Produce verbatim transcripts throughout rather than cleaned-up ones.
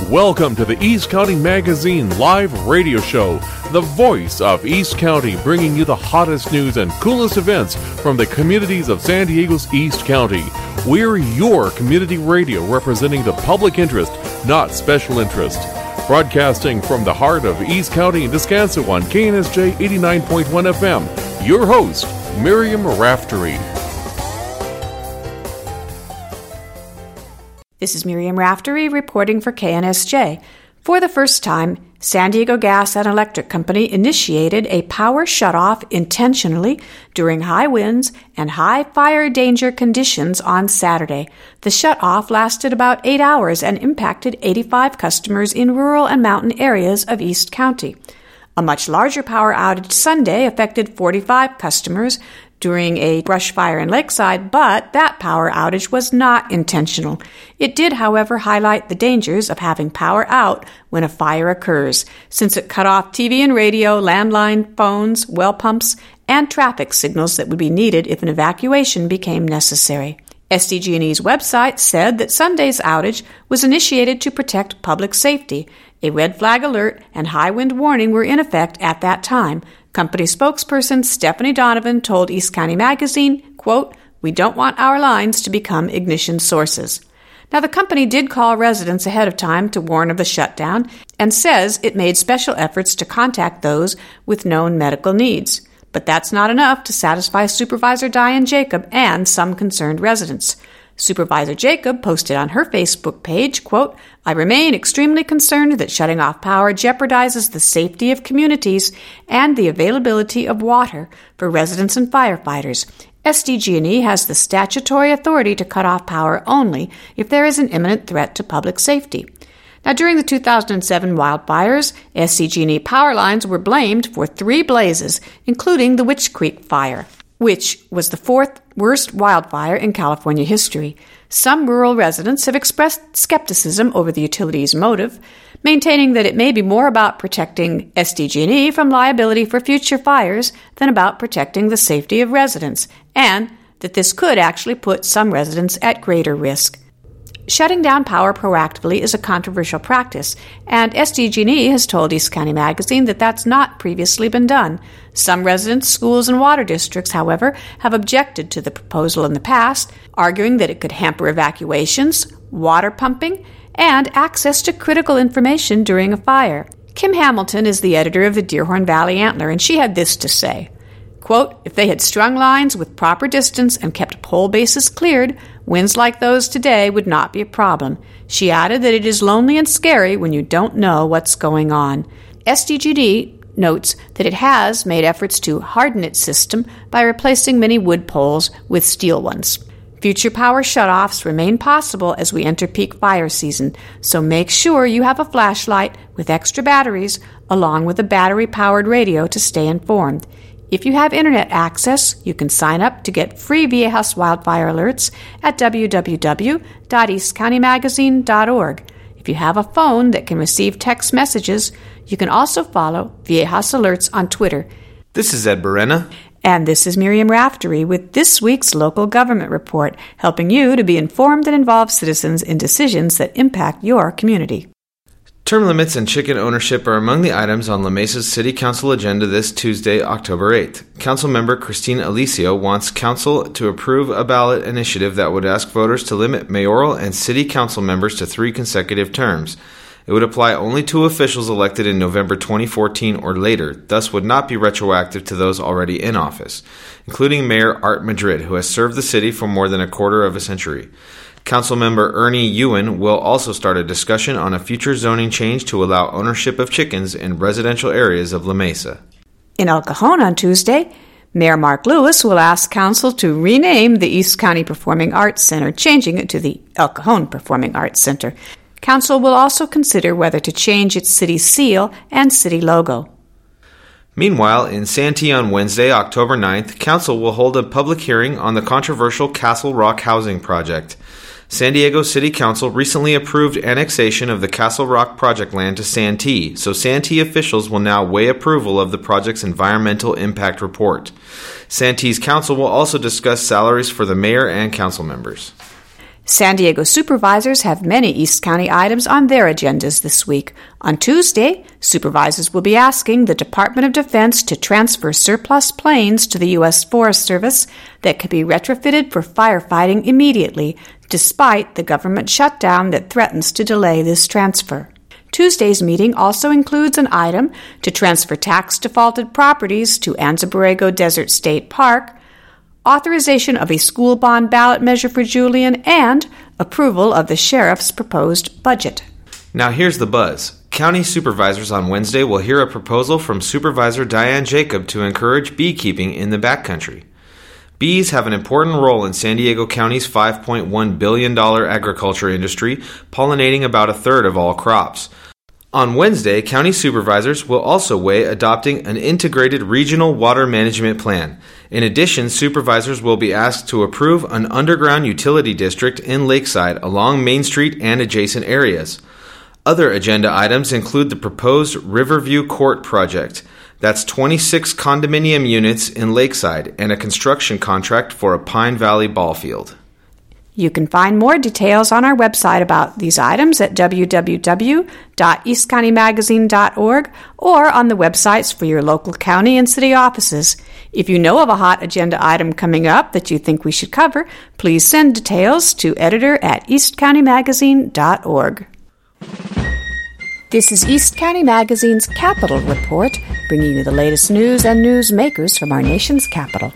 Welcome to the East County Magazine live radio show, the voice of East County, bringing you the hottest news and coolest events from the communities of San Diego's East County. We're your community radio representing the public interest, not special interest. Broadcasting from the heart of East County and Descanso on K N S J eighty-nine point one F M, your host, Miriam Raftery. This is Miriam Raftery reporting for K N S J. For the first time, San Diego Gas and Electric Company initiated a power shutoff intentionally during high winds and high fire danger conditions on Saturday. The shutoff lasted about eight hours and impacted eighty-five customers in rural and mountain areas of East County. A much larger power outage Sunday affected forty-five customers during a brush fire in Lakeside, but that power outage was not intentional. It did, however, highlight the dangers of having power out when a fire occurs, since it cut off T V and radio, landline phones, well pumps, and traffic signals that would be needed if an evacuation became necessary. S D G and E's website said that Sunday's outage was initiated to protect public safety. A red flag alert and high wind warning were in effect at that time. Company spokesperson Stephanie Donovan told East County Magazine, quote, "We don't want our lines to become ignition sources." Now, the company did call residents ahead of time to warn of the shutdown and says it made special efforts to contact those with known medical needs. But that's not enough to satisfy Supervisor Diane Jacob and some concerned residents. Supervisor Jacob posted on her Facebook page, quote, "I remain extremely concerned that shutting off power jeopardizes the safety of communities and the availability of water for residents and firefighters. S D G and E has the statutory authority to cut off power only if there is an imminent threat to public safety." Now, during the two thousand seven wildfires, S D G and E power lines were blamed for three blazes, including the Witch Creek Fire, which was the fourth worst wildfire in California history. Some rural residents have expressed skepticism over the utility's motive, maintaining that it may be more about protecting S D G and E from liability for future fires than about protecting the safety of residents, and that this could actually put some residents at greater risk. Shutting down power proactively is a controversial practice, and S D G and E has told East County Magazine that that's not previously been done. Some residents, schools, and water districts, however, have objected to the proposal in the past, arguing that it could hamper evacuations, water pumping, and access to critical information during a fire. Kim Hamilton is the editor of the Deerhorn Valley Antler, and she had this to say. Quote, "If they had strung lines with proper distance and kept pole bases cleared, winds like those today would not be a problem." She added that it is lonely and scary when you don't know what's going on. S D G and E notes that it has made efforts to harden its system by replacing many wood poles with steel ones. Future power shutoffs remain possible as we enter peak fire season, so make sure you have a flashlight with extra batteries along with a battery-powered radio to stay informed. If you have internet access, you can sign up to get free Viejas wildfire alerts at w w w dot east county magazine dot org. If you have a phone that can receive text messages, you can also follow Viejas Alerts on Twitter. This is Ed Barena. And this is Miriam Raftery with this week's Local Government Report, helping you to be informed and involved citizens in decisions that impact your community. Term limits and chicken ownership are among the items on La Mesa's City Council agenda this Tuesday, October eighth. Councilmember Christine Alicio wants Council to approve a ballot initiative that would ask voters to limit mayoral and city council members to three consecutive terms. It would apply only to officials elected in November twenty fourteen or later, thus would not be retroactive to those already in office, including Mayor Art Madrid, who has served the city for more than a quarter of a century. Councilmember Ernie Ewan will also start a discussion on a future zoning change to allow ownership of chickens in residential areas of La Mesa. In El Cajon on Tuesday, Mayor Mark Lewis will ask Council to rename the East County Performing Arts Center, changing it to the El Cajon Performing Arts Center. Council will also consider whether to change its city seal and city logo. Meanwhile, in Santee on Wednesday, October ninth, Council will hold a public hearing on the controversial Castle Rock housing project. San Diego City Council recently approved annexation of the Castle Rock project land to Santee, so Santee officials will now weigh approval of the project's environmental impact report. Santee's council will also discuss salaries for the mayor and council members. San Diego supervisors have many East County items on their agendas this week. On Tuesday, supervisors will be asking the Department of Defense to transfer surplus planes to the U S Forest Service that could be retrofitted for firefighting immediately, despite the government shutdown that threatens to delay this transfer. Tuesday's meeting also includes an item to transfer tax-defaulted properties to Anza Borrego Desert State Park, authorization of a school bond ballot measure for Julian, and approval of the sheriff's proposed budget. Now here's the buzz. County supervisors on Wednesday will hear a proposal from Supervisor Diane Jacob to encourage beekeeping in the backcountry. Bees have an important role in San Diego County's five point one billion dollars agriculture industry, pollinating about a third of all crops. On Wednesday, county supervisors will also weigh adopting an integrated regional water management plan. In addition, supervisors will be asked to approve an underground utility district in Lakeside along Main Street and adjacent areas. Other agenda items include the proposed Riverview Court project. That's twenty-six condominium units in Lakeside and a construction contract for a Pine Valley ball field. You can find more details on our website about these items at w w w dot east county magazine dot org or on the websites for your local county and city offices. If you know of a hot agenda item coming up that you think we should cover, please send details to editor at east county magazine dot org. This is East County Magazine's Capital Report, bringing you the latest news and newsmakers from our nation's capital.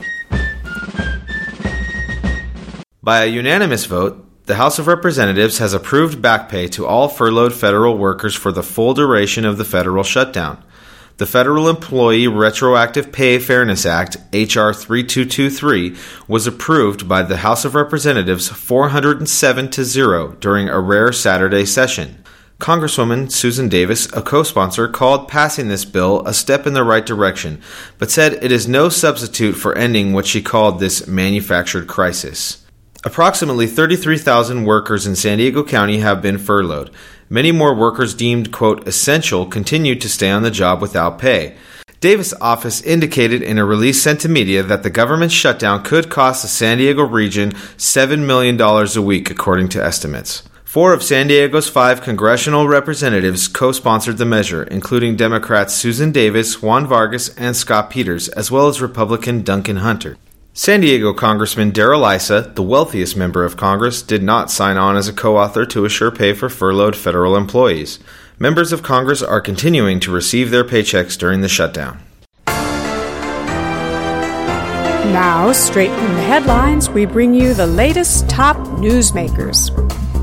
By a unanimous vote, the House of Representatives has approved back pay to all furloughed federal workers for the full duration of the federal shutdown. The Federal Employee Retroactive Pay Fairness Act, H R thirty-two twenty-three, was approved by the House of Representatives four hundred seven to zero during a rare Saturday session. Congresswoman Susan Davis, a co-sponsor, called passing this bill a step in the right direction, but said it is no substitute for ending what she called this manufactured crisis. Approximately thirty-three thousand workers in San Diego County have been furloughed. Many more workers deemed, quote, essential continued to stay on the job without pay. Davis' office indicated in a release sent to media that the government shutdown could cost the San Diego region seven million dollars a week, according to estimates. Four of San Diego's five congressional representatives co-sponsored the measure, including Democrats Susan Davis, Juan Vargas, and Scott Peters, as well as Republican Duncan Hunter. San Diego Congressman Darrell Issa, the wealthiest member of Congress, did not sign on as a co-author to assure pay for furloughed federal employees. Members of Congress are continuing to receive their paychecks during the shutdown. Now, straight from the headlines, we bring you the latest top newsmakers.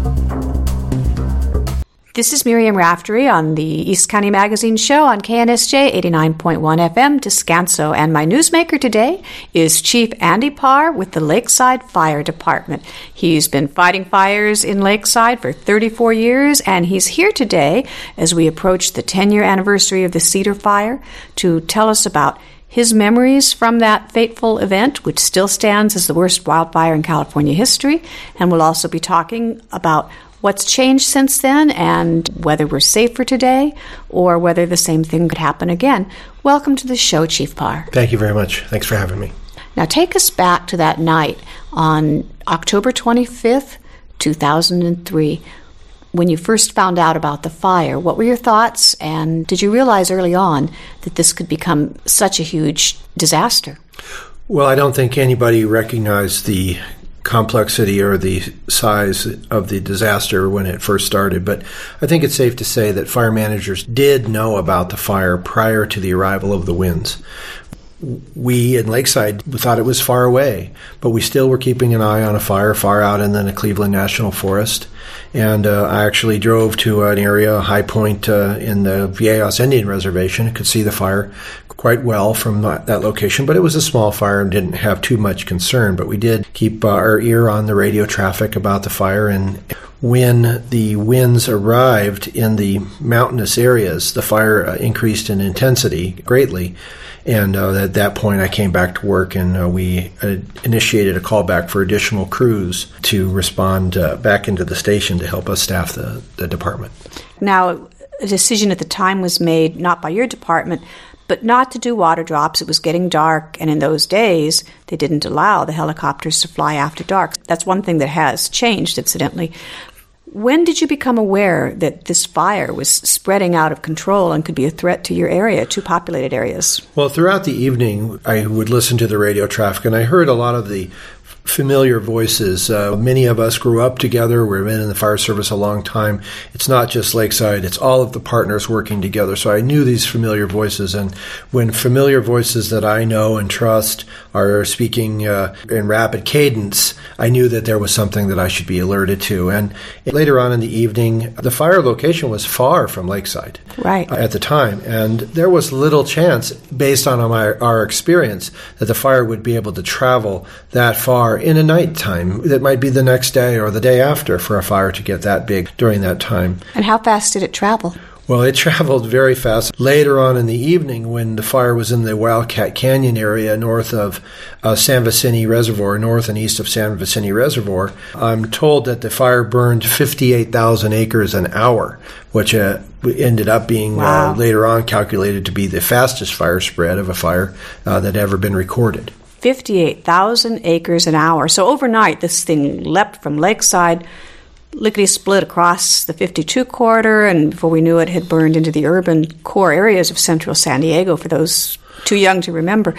This is Miriam Raftery on the East County Magazine Show on K N S J eighty-nine point one F M Descanso, and my newsmaker today is Chief Andy Parr with the Lakeside Fire Department. He's been fighting fires in Lakeside for thirty-four years, and he's here today as we approach the ten-year anniversary of the Cedar Fire to tell us about his memories from that fateful event, which still stands as the worst wildfire in California history, and we'll also be talking about what's changed since then and whether we're safer today or whether the same thing could happen again. Welcome to the show, Chief Parr. Thank you very much. Thanks for having me. Now take us back to that night on October twenty-fifth, two thousand three, when you first found out about the fire. What were your thoughts, and did you realize early on that this could become such a huge disaster? Well, I don't think anybody recognized the complexity or the size of the disaster when it first started, but I think it's safe to say that fire managers did know about the fire prior to the arrival of the winds. We in Lakeside thought it was far away, but we still were keeping an eye on a fire far out in the Cleveland National Forest. And uh, I actually drove to an area, a high point uh, in the Viejas Indian Reservation. I could see the fire quite well from that, that location, but it was a small fire and didn't have too much concern. But we did keep uh, our ear on the radio traffic about the fire. And when the winds arrived in the mountainous areas, the fire uh, increased in intensity greatly. And uh, at that point, I came back to work, and uh, we uh, initiated a callback for additional crews to respond uh, back into the station to help us staff the, the department. Now, a decision at the time was made not by your department, but not to do water drops. It was getting dark, and in those days, they didn't allow the helicopters to fly after dark. That's one thing that has changed, incidentally. When did you become aware that this fire was spreading out of control and could be a threat to your area, to populated areas? Well, throughout the evening, I would listen to the radio traffic, and I heard a lot of the familiar voices. Uh, many of us grew up together. We've been in the fire service a long time. It's not just Lakeside. It's all of the partners working together. So I knew these familiar voices. And when familiar voices that I know and trust are speaking uh, in rapid cadence, I knew that there was something that I should be alerted to. And later on in the evening, the fire location was far from Lakeside. Right. At the time. And there was little chance, based on my, our experience, that the fire would be able to travel that far in a nighttime. That might be the next day or the day after for a fire to get that big during that time. And how fast did it travel? Well, it traveled very fast. Later on in the evening, when the fire was in the Wildcat Canyon area north of uh, San Vicente Reservoir, north and east of San Vicente Reservoir, I'm told that the fire burned fifty-eight thousand acres an hour, which uh, ended up being wow. uh, later on calculated to be the fastest fire spread of a fire uh, that had ever been recorded. fifty-eight thousand acres an hour. So overnight, this thing leapt from Lakeside, lickety-split across the fifty-two corridor, and before we knew it, had burned into the urban core areas of central San Diego, for those too young to remember.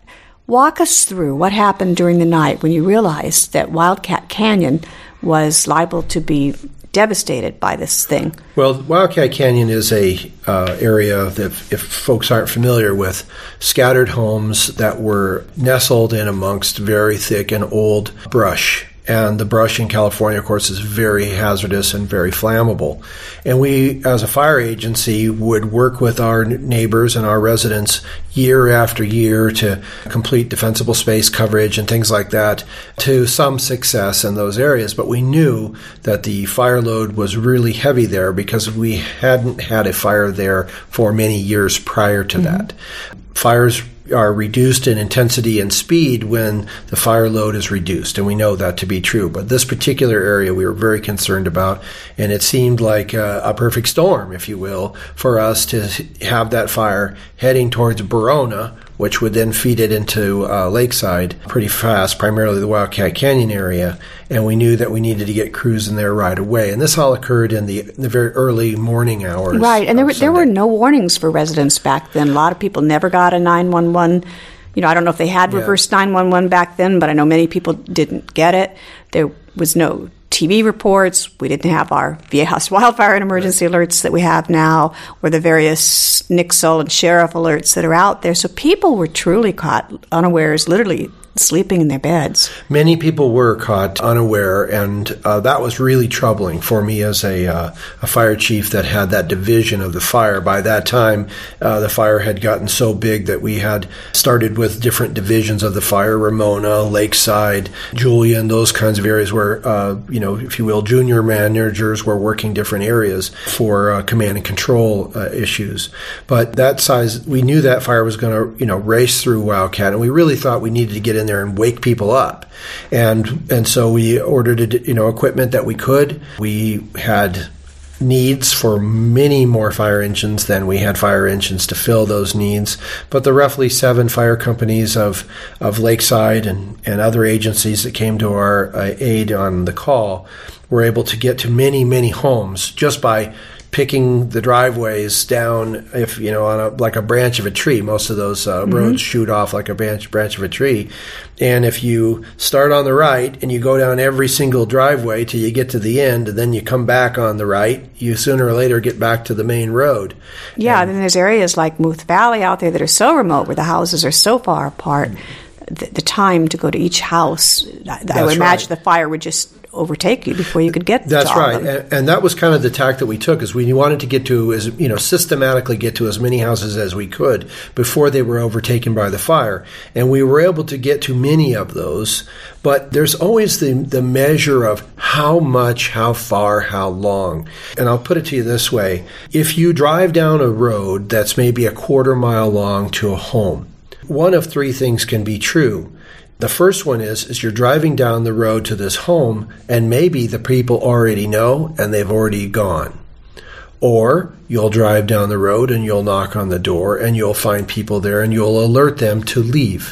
Walk us through what happened during the night when you realized that Wildcat Canyon was liable to be devastated by this thing. Well, Wildcat Canyon is a uh, area that, if folks aren't familiar with, scattered homes that were nestled in amongst very thick and old brush. And the brush in California, of course, is very hazardous and very flammable. And we, as a fire agency, would work with our neighbors and our residents year after year to complete defensible space coverage and things like that, to some success in those areas. But we knew that the fire load was really heavy there because we hadn't had a fire there for many years prior to mm-hmm. that. Fires are reduced in intensity and speed when the fire load is reduced, and we know that to be true. But this particular area we were very concerned about, and it seemed like a, a perfect storm, if you will, for us to have that fire heading towards Verona, which would then feed it into uh, Lakeside pretty fast, primarily the Wildcat Canyon area, and we knew that we needed to get crews in there right away. And this all occurred in the, the very early morning hours. Right, and there were, there were no warnings for residents back then. A lot of people never got a nine one one. You know, I don't know if they had reverse yeah. nine one one back then, but I know many people didn't get it. There was no T V reports. We didn't have our Viejas wildfire and emergency right. alerts that we have now, or the various N C S L and sheriff alerts that are out there. So people were truly caught unawares, literally sleeping in their beds. Many people were caught unaware, and uh, that was really troubling for me as a, uh, a fire chief that had that division of the fire. By that time, uh, the fire had gotten so big that we had started with different divisions of the fire: Ramona, Lakeside, Julian, those kinds of areas where, uh, you know, if you will, junior managers were working different areas for uh, command and control uh, issues. But that size, we knew that fire was going to, you know, race through Wildcat, and we really thought we needed to get in there and wake people up. And and so we ordered, you know, equipment that we could. We had needs for many more fire engines than we had fire engines to fill those needs. But the roughly seven fire companies of, of Lakeside and, and other agencies that came to our uh, aid on the call were able to get to many, many homes just by picking the driveways down, if you know, on a, like a branch of a tree. Most of those uh, mm-hmm. roads shoot off like a branch branch of a tree. And if you start on the right and you go down every single driveway till you get to the end, and then you come back on the right, you sooner or later get back to the main road. Yeah, and then there's areas like Muth Valley out there that are so remote where the houses are so far apart. The, the time to go to each house, I, I would imagine right. the fire would just overtake you before you could get to That's all right. of them. And, and that was kind of the tack that we took, is we wanted to get to, as you know, systematically get to as many houses as we could before they were overtaken by the fire. And we were able to get to many of those, but there's always the, the measure of how much, how far, how long. And I'll put it to you this way. If you drive down a road that's maybe a quarter mile long to a home, one of three things can be true. The first one is, is you're driving down the road to this home, and maybe the people already know and they've already gone. Or you'll drive down the road and you'll knock on the door and you'll find people there and you'll alert them to leave.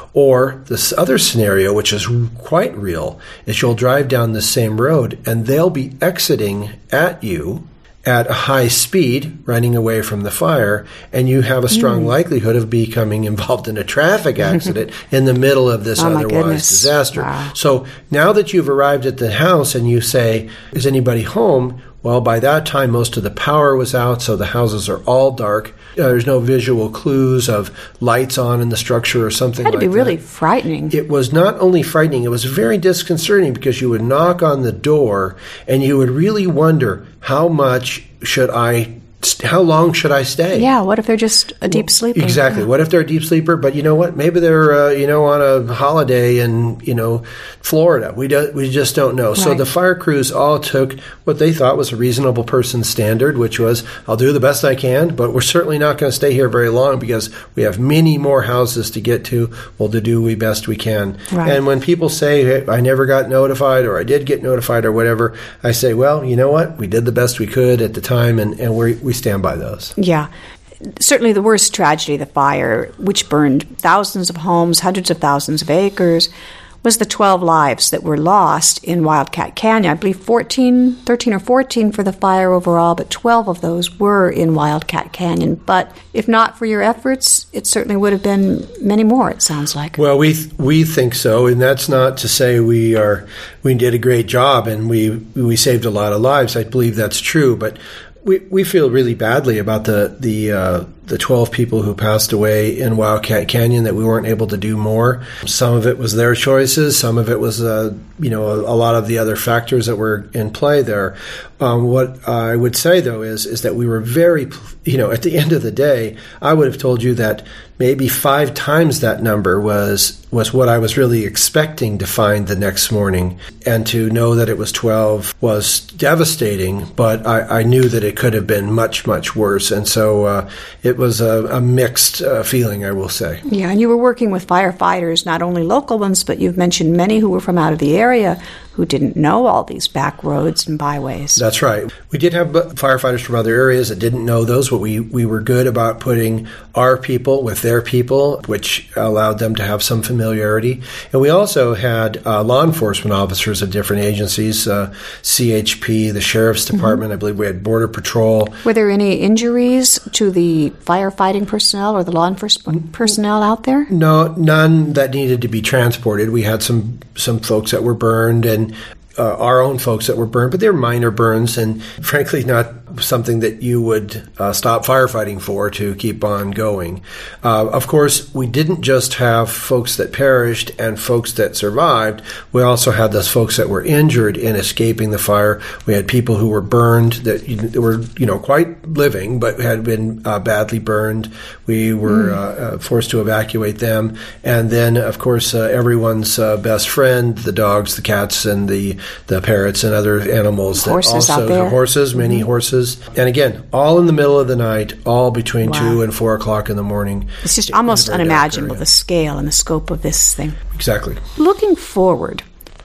Or this other scenario, which is quite real, is you'll drive down the same road and they'll be exiting at you at a high speed, running away from the fire, and you have a strong mm. likelihood of becoming involved in a traffic accident in the middle of this oh otherwise disaster. Wow. So now that you've arrived at the house and you say, is anybody home? Well, by that time, most of the power was out, so the houses are all dark. Uh, there's no visual clues of lights on in the structure or something like that. It had to be really frightening. It was not only frightening, it was very disconcerting because you would knock on the door and you would really wonder, how much should I how long should I stay? Yeah, what if they're just a deep sleeper? Exactly. What if they're a deep sleeper? But you know what? Maybe they're, uh, you know, on a holiday in, you know, Florida. We do, we just don't know. Right. So the fire crews all took what they thought was a reasonable person standard, which was, I'll do the best I can, but we're certainly not going to stay here very long because we have many more houses to get to. We'll do the best we can. Right. And when people say, hey, I never got notified or I did get notified or whatever, I say, well, you know what? We did the best we could at the time, and, and we we stand by those. Yeah. Certainly the worst tragedy, the fire, which burned thousands of homes, hundreds of thousands of acres, was the twelve lives that were lost in Wildcat Canyon. I believe fourteen, thirteen or fourteen for the fire overall, but twelve of those were in Wildcat Canyon. But if not for your efforts, it certainly would have been many more, it sounds like. Well, we th- we think so, and that's not to say we are we did a great job and we we saved a lot of lives. I believe that's true, but we we feel really badly about the the uh, the twelve people who passed away in Wildcat Canyon, that we weren't able to do more. Some of it was their choices. Some of it was, uh, you know, a, a lot of the other factors that were in play there. Um, what I would say, though, is is that we were very, you know, at the end of the day, I would have told you that maybe five times that number was was what I was really expecting to find the next morning. And to know that it was twelve was devastating, but I, I knew that it could have been much, much worse. And so uh, it was a, a mixed uh, feeling, I will say. Yeah, and you were working with firefighters, not only local ones, but you've mentioned many who were from out of the area who didn't know all these back roads and byways. That's right. We did have firefighters from other areas that didn't know those, but we, we were good about putting our people with their people, which allowed them to have some familiarity. And we also had uh, law enforcement officers of different agencies, uh, C H P, the Sheriff's Department. Mm-hmm. I believe we had Border Patrol. Were there any injuries to the firefighting personnel or the law enforcement personnel out there? No, none that needed to be transported. We had some, some folks that were burned and Uh, our own folks that were burned, but they were minor burns and frankly not something that you would uh, stop firefighting for to keep on going. Uh, of course, we didn't just have folks that perished and folks that survived. We also had those folks that were injured in escaping the fire. We had people who were burned that were, you know, quite living but had been uh, badly burned. We were mm. uh, uh, forced to evacuate them. And then, of course, uh, everyone's uh, best friend, the dogs, the cats, and the the parrots and other animals. Horses that also, out there. Horses, many mm-hmm. horses. And again, all in the middle of the night, all between wow. two and four o'clock in the morning. It's just almost unimaginable, the scale and the scope of this thing. Exactly. Looking forward,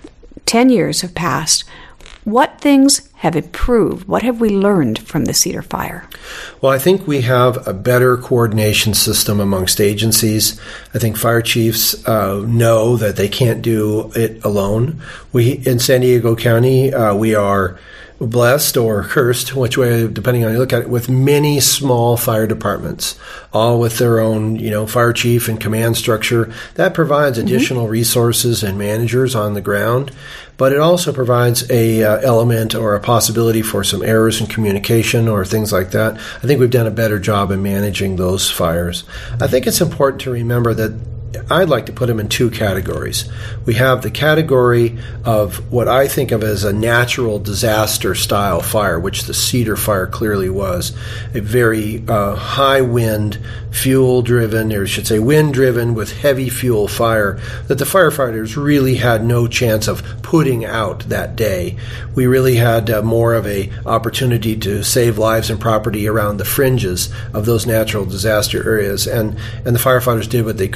ten years have passed. What things have improved? What have we learned from the Cedar Fire? Well, I think we have a better coordination system amongst agencies. I think fire chiefs uh, know that they can't do it alone. We in San Diego County, uh, we are blessed or cursed, which way, depending on how you look at it, with many small fire departments, all with their own, you know, fire chief and command structure. That provides additional mm-hmm. resources and managers on the ground, but it also provides a uh, element or a possibility for some errors in communication or things like that. I think we've done a better job in managing those fires. I think it's important to remember that I'd like to put them in two categories. We have the category of what I think of as a natural disaster style fire, which the Cedar Fire clearly was. A very uh, high wind, fuel driven, or I should say wind driven with heavy fuel fire that the firefighters really had no chance of putting out that day. We really had uh, more of a opportunity to save lives and property around the fringes of those natural disaster areas, and, and the firefighters did what they could. That's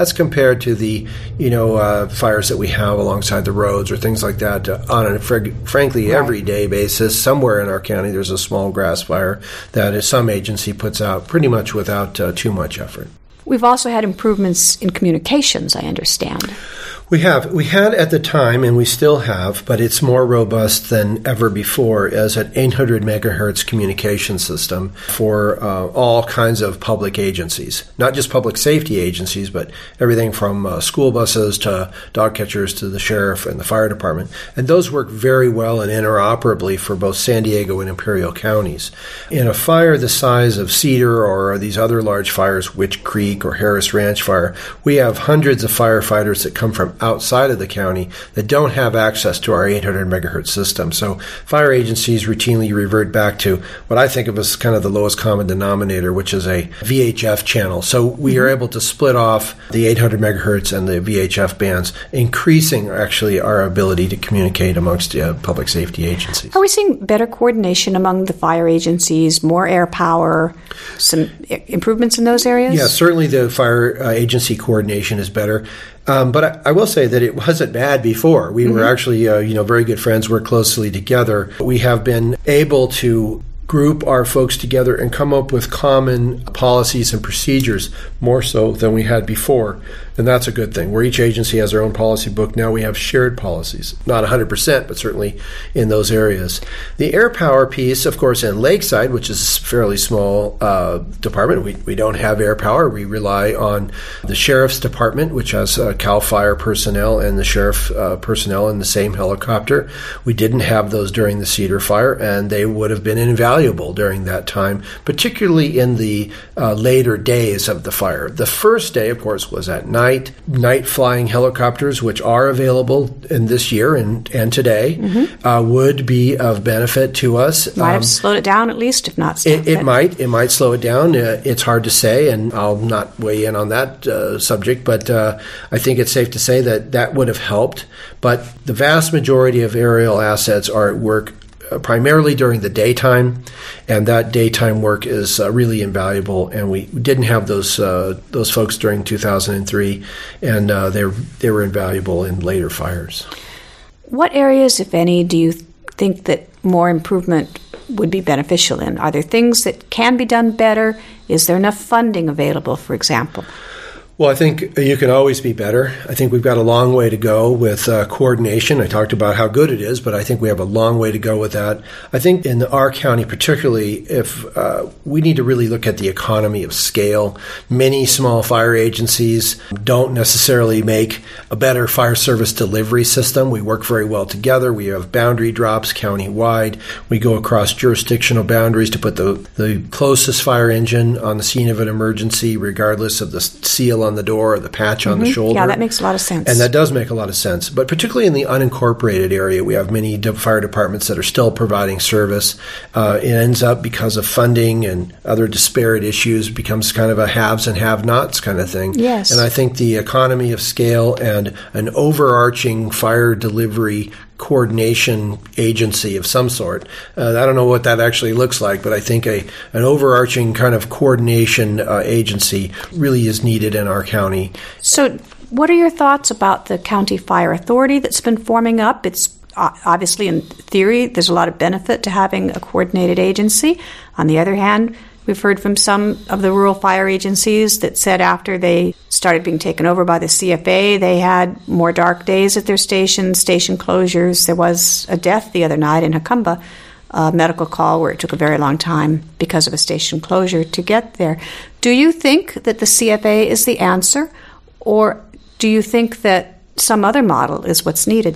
that's compared to the, you know, uh, fires that we have alongside the roads or things like that uh, on a fr- frankly right. everyday basis. Somewhere in our county, there's a small grass fire that some agency puts out pretty much without uh, too much effort. We've also had improvements in communications, I understand. We have. We had at the time, and we still have, but it's more robust than ever before, as an eight hundred megahertz communication system for uh, all kinds of public agencies. Not just public safety agencies, but everything from uh, school buses to dog catchers to the sheriff and the fire department. And those work very well and interoperably for both San Diego and Imperial counties. In a fire the size of Cedar or these other large fires, Witch Creek or Harris Ranch Fire, we have hundreds of firefighters that come from outside of the county that don't have access to our eight hundred megahertz system. So fire agencies routinely revert back to what I think of as kind of the lowest common denominator, which is a V H F channel. So we mm-hmm. are able to split off the eight hundred megahertz and the V H F bands, increasing actually our ability to communicate amongst uh, public safety agencies. Are we seeing better coordination among the fire agencies, more air power, some improvements in those areas? Yeah, certainly the fire uh, agency coordination is better. Um, but I, I will say that it wasn't bad before. We mm-hmm. were actually, uh, you know, very good friends, worked closely together. We have been able to group our folks together and come up with common policies and procedures more so than we had before. And that's a good thing. Where each agency has their own policy book, now we have shared policies. Not one hundred percent, but certainly in those areas. The air power piece, of course, in Lakeside, which is a fairly small uh, department, we, we don't have air power. We rely on the sheriff's department, which has uh, CAL FIRE personnel and the sheriff uh, personnel in the same helicopter. We didn't have those during the Cedar fire, and they would have been invaluable during that time, particularly in the uh, later days of the fire. The first day, of course, was at night. Night flying helicopters, which are available in this year and, and today, mm-hmm. uh, would be of benefit to us. Might um, have slowed it down at least, if not stopped it. It, it might. It might slow it down. Uh, it's hard to say, and I'll not weigh in on that uh, subject, but uh, I think it's safe to say that that would have helped. But the vast majority of aerial assets are at work Uh, primarily during the daytime, and that daytime work is uh, really invaluable. And we didn't have those uh, those folks during two thousand three, and uh, they they were invaluable in later fires. What areas, if any, do you think that more improvement would be beneficial in? Are there things that can be done better? Is there enough funding available, for example? Well, I think you can always be better. I think we've got a long way to go with uh, coordination. I talked about how good it is, but I think we have a long way to go with that. I think in our county particularly, if uh, we need to really look at the economy of scale. Many small fire agencies don't necessarily make a better fire service delivery system. We work very well together. We have boundary drops county-wide. We go across jurisdictional boundaries to put the, the closest fire engine on the scene of an emergency, regardless of the seal on the door or the patch on mm-hmm. the shoulder. Yeah, that makes a lot of sense. And that does make a lot of sense. But particularly in the unincorporated area, we have many fire departments that are still providing service. Uh, it ends up, because of funding and other disparate issues, becomes kind of a haves and have-nots kind of thing. Yes. And I think the economy of scale and an overarching fire delivery coordination agency of some sort. Uh, I don't know what that actually looks like, but I think a an overarching kind of coordination uh, agency really is needed in our county. So what are your thoughts about the County Fire Authority that's been forming up? It's uh, obviously, in theory, there's a lot of benefit to having a coordinated agency. On the other hand, we've heard from some of the rural fire agencies that said after they started being taken over by the C F A, they had more dark days at their station, station closures. There was a death the other night in Jacumba, a medical call where it took a very long time because of a station closure to get there. Do you think that the C F A is the answer, or do you think that some other model is what's needed?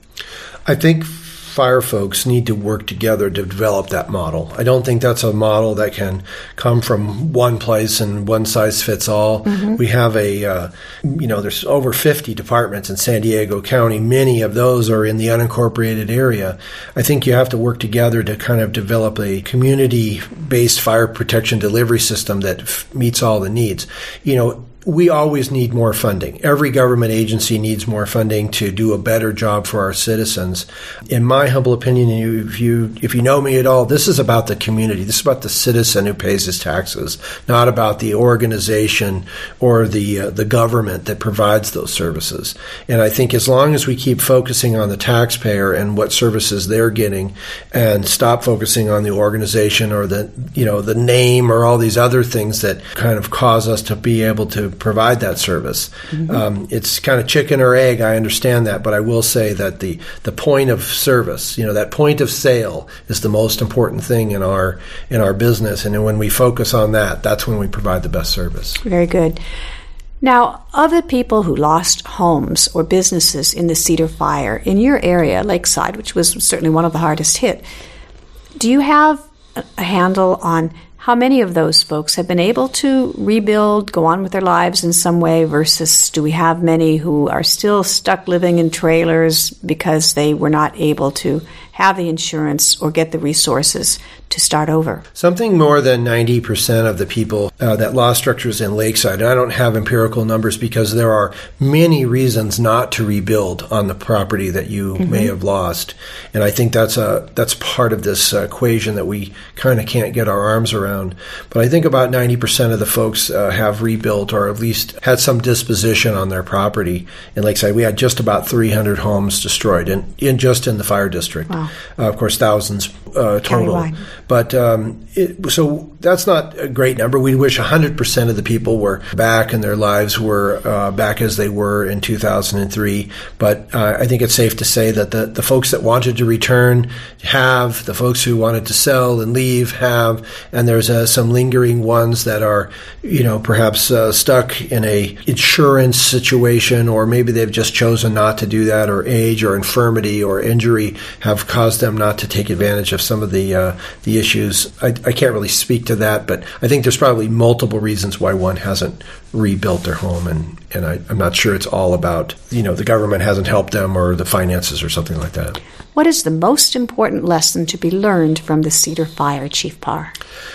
I think fire folks need to work together to develop that model. I don't think that's a model that can come from one place and one size fits all. Mm-hmm. We have a, uh, you know, there's over fifty departments in San Diego County. Many of those are in the unincorporated area. I think you have to work together to kind of develop a community-based fire protection delivery system that f- meets all the needs. You know, we always need more funding. Every government agency needs more funding to do a better job for our citizens. In my humble opinion, if you if you know me at all, this is about the community. This is about the citizen who pays his taxes, not about the organization or the uh, the government that provides those services. And I think as long as we keep focusing on the taxpayer and what services they're getting, and stop focusing on the organization or the you know the name or all these other things that kind of cause us to be able to provide that service. Mm-hmm. Um, it's kind of chicken or egg, I understand that, but I will say that the, the point of service, you know, that point of sale is the most important thing in our in our business. And when we focus on that, that's when we provide the best service. Very good. Now, of the people who lost homes or businesses in the Cedar Fire, in your area, Lakeside, which was certainly one of the hardest hit, do you have a handle on how many of those folks have been able to rebuild, go on with their lives in some way, versus do we have many who are still stuck living in trailers because they were not able to have the insurance or get the resources to start over? Something more than ninety percent of the people uh, that lost structures in Lakeside, and I don't have empirical numbers because there are many reasons not to rebuild on the property that you mm-hmm. may have lost. And I think that's a that's part of this uh, equation that we kind of can't get our arms around. But I think about ninety percent of the folks uh, have rebuilt or at least had some disposition on their property in Lakeside. We had just about three hundred homes destroyed in, in just in the fire district. Wow. Uh, of course, thousands uh, total. Countywide. But um, it, so that's not a great number. We wish one hundred percent of the people were back and their lives were uh, back as they were in two thousand three. But uh, I think it's safe to say that the, the folks that wanted to return have, the folks who wanted to sell and leave have, and there's uh, some lingering ones that are, you know, perhaps uh, stuck in a insurance situation, or maybe they've just chosen not to do that, or age or infirmity or injury have caused them not to take advantage of some of the uh, the issues. I, I can't really speak to that, but I think there's probably multiple reasons why one hasn't rebuilt their home, and, and I, I'm not sure it's all about, you know, the government hasn't helped them or the finances or something like that. What is the most important lesson to be learned from the Cedar Fire, Chief Parr?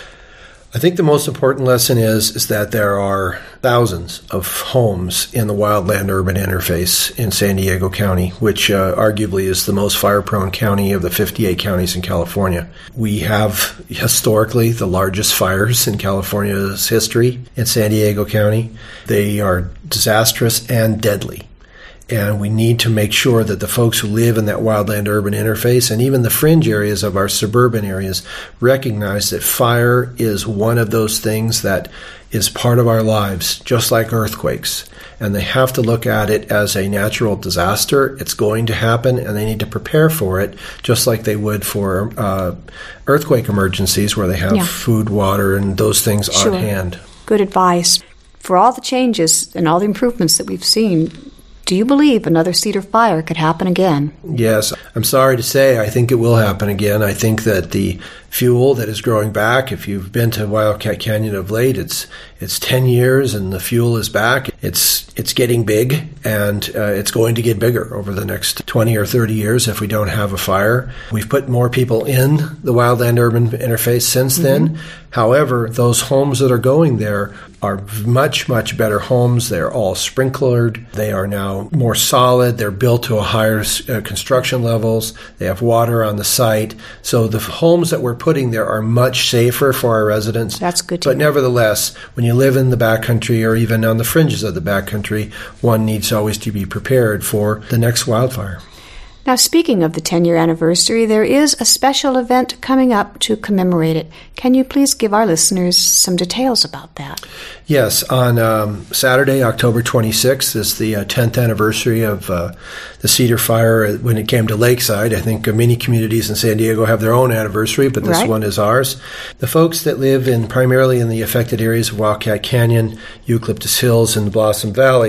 I think the most important lesson is is that there are thousands of homes in the wildland-urban interface in San Diego County, which uh, arguably is the most fire-prone county of the fifty-eight counties in California. We have historically the largest fires in California's history in San Diego County. They are disastrous and deadly. And we need to make sure that the folks who live in that wildland-urban interface and even the fringe areas of our suburban areas recognize that fire is one of those things that is part of our lives, just like earthquakes. And they have to look at it as a natural disaster. It's going to happen, and they need to prepare for it, just like they would for uh, earthquake emergencies where they have yeah. food, water, and those things sure. on hand. Good advice. For all the changes and all the improvements that we've seen, do you believe another Cedar Fire could happen again? Yes. I'm sorry to say I think it will happen again. I think that the fuel that is growing back, if you've been to Wildcat Canyon of late, it's it's ten years and the fuel is back. It's it's getting big, and uh, it's going to get bigger over the next twenty or thirty years if we don't have a fire. We've put more people in the wildland-urban interface since mm-hmm. then. However, those homes that are going there are much, much better homes. They're all sprinklered. They are now more solid. They're built to a higher uh, construction levels. They have water on the site. So the homes that we're putting there are much safer for our residents. That's good to But know. Nevertheless, when you live in the backcountry or even on the fringes of the backcountry, one needs always to be prepared for the next wildfire. Now, speaking of the ten-year anniversary, there is a special event coming up to commemorate it. Can you please give our listeners some details about that? Yes. On um, Saturday, October twenty-sixth, is the uh, tenth anniversary of uh, the Cedar Fire when it came to Lakeside. I think uh, many communities in San Diego have their own anniversary, but this right. one is ours. The folks that live in primarily in the affected areas of Wildcat Canyon, Eucalyptus Hills, and the Blossom Valley,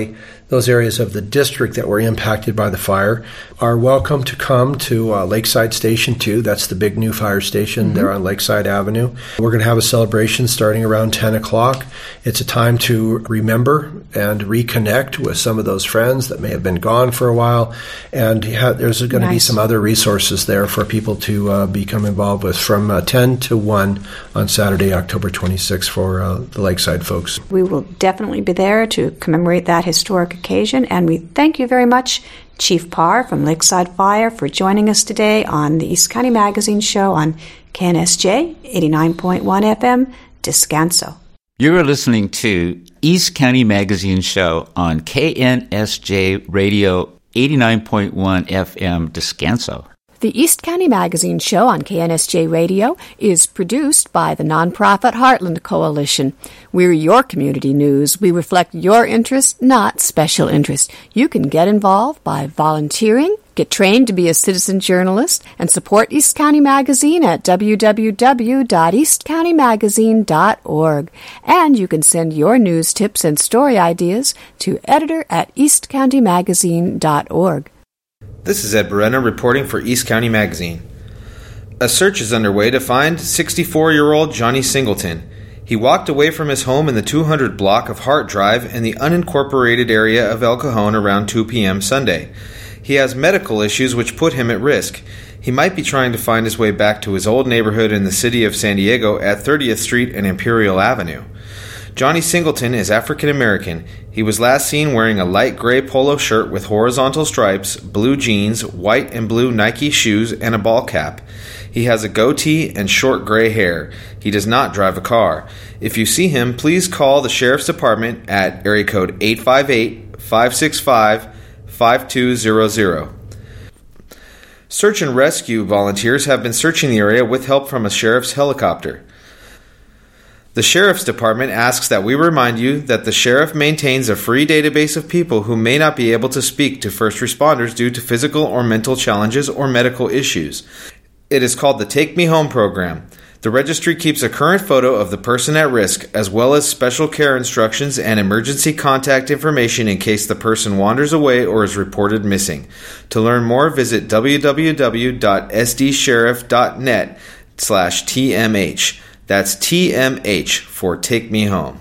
those areas of the district that were impacted by the fire are welcome to come to uh, Lakeside Station two. That's the big new fire station mm-hmm. there on Lakeside Avenue. We're going to have a celebration starting around ten o'clock. It's a time to remember and reconnect with some of those friends that may have been gone for a while. And ha- there's going to nice. be some other resources there for people to uh, become involved with from uh, ten to one on Saturday, October twenty-sixth for uh, the Lakeside folks. We will definitely be there to commemorate that historic occasion, and we thank you very much, Chief Parr from Lakeside Fire, for joining us today on the East County Magazine Show on K N S J eighty-nine point one F M, Descanso. You're listening to East County Magazine Show on K N S J Radio eighty-nine point one F M, Descanso. The East County Magazine Show on K N S J Radio is produced by the nonprofit Heartland Coalition. We're your community news. We reflect your interest, not special interest. You can get involved by volunteering, get trained to be a citizen journalist, and support East County Magazine at w w w dot east county magazine dot org. And you can send your news tips and story ideas to editor at east county magazine dot org. This is Ed Berena reporting for East County Magazine. A search is underway to find sixty-four-year-old Johnny Singleton. He walked away from his home in the two hundred block of Hart Drive in the unincorporated area of El Cajon around two p.m. Sunday. He has medical issues which put him at risk. He might be trying to find his way back to his old neighborhood in the city of San Diego at thirtieth Street and Imperial Avenue. Johnny Singleton is African American. He was last seen wearing a light gray polo shirt with horizontal stripes, blue jeans, white and blue Nike shoes, and a ball cap. He has a goatee and short gray hair. He does not drive a car. If you see him, please call the Sheriff's Department at area code eight five eight, five six five, five two zero zero. Search and rescue volunteers have been searching the area with help from a sheriff's helicopter. The Sheriff's Department asks that we remind you that the Sheriff maintains a free database of people who may not be able to speak to first responders due to physical or mental challenges or medical issues. It is called the Take Me Home program. The registry keeps a current photo of the person at risk, as well as special care instructions and emergency contact information in case the person wanders away or is reported missing. To learn more, visit w w w dot s d sheriff dot net slash T M H. That's T M H for Take Me Home.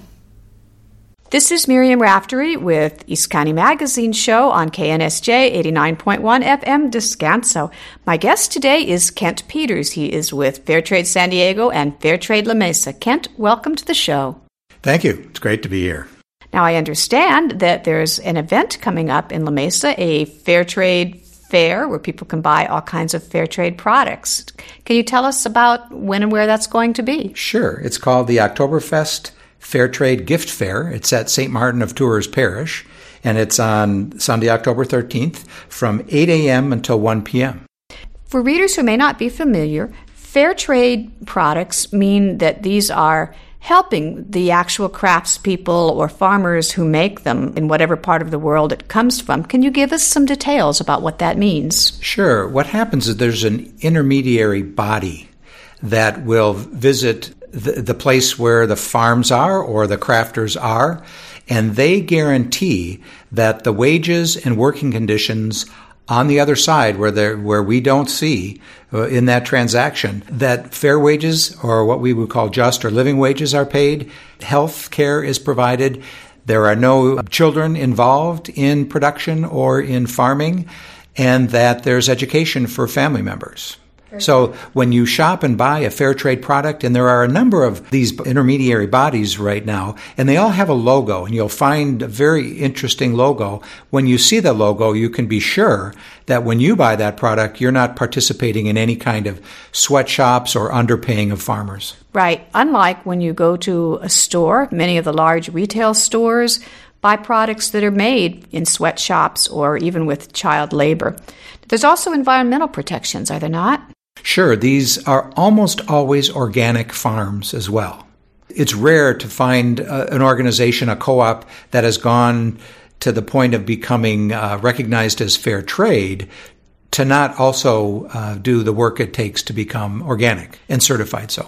This is Miriam Raftery with East County Magazine Show on K N S J eighty-nine point one F M, Descanso. My guest today is Kent Peters. He is with Fairtrade San Diego and Fairtrade La Mesa. Kent, welcome to the show. Thank you. It's great to be here. Now, I understand that there's an event coming up in La Mesa, a Fairtrade fair where people can buy all kinds of fair trade products. Can you tell us about when and where that's going to be? Sure. It's called the Oktoberfest Fair Trade Gift Fair. It's at Saint Martin of Tours Parish, and it's on Sunday, October thirteenth from eight a.m. until one p.m. For readers who may not be familiar, fair trade products mean that these are helping the actual craftspeople or farmers who make them in whatever part of the world it comes from. Can you give us some details about what that means? Sure. What happens is there's an intermediary body that will visit the, the place where the farms are or the crafters are, and they guarantee that the wages and working conditions on the other side, where there, where we don't see uh, in that transaction, that fair wages, or what we would call just or living wages, are paid, health care is provided, there are no children involved in production or in farming, and that there's education for family members. So when you shop and buy a fair trade product, and there are a number of these intermediary bodies right now, and they all have a logo, and you'll find a very interesting logo. When you see the logo, you can be sure that when you buy that product, you're not participating in any kind of sweatshops or underpaying of farmers. Right. Unlike when you go to a store, many of the large retail stores buy products that are made in sweatshops or even with child labor. There's also environmental protections, are there not? Sure. These are almost always organic farms as well. It's rare to find uh, an organization, a co-op, that has gone to the point of becoming uh, recognized as fair trade to not also uh, do the work it takes to become organic and certified so.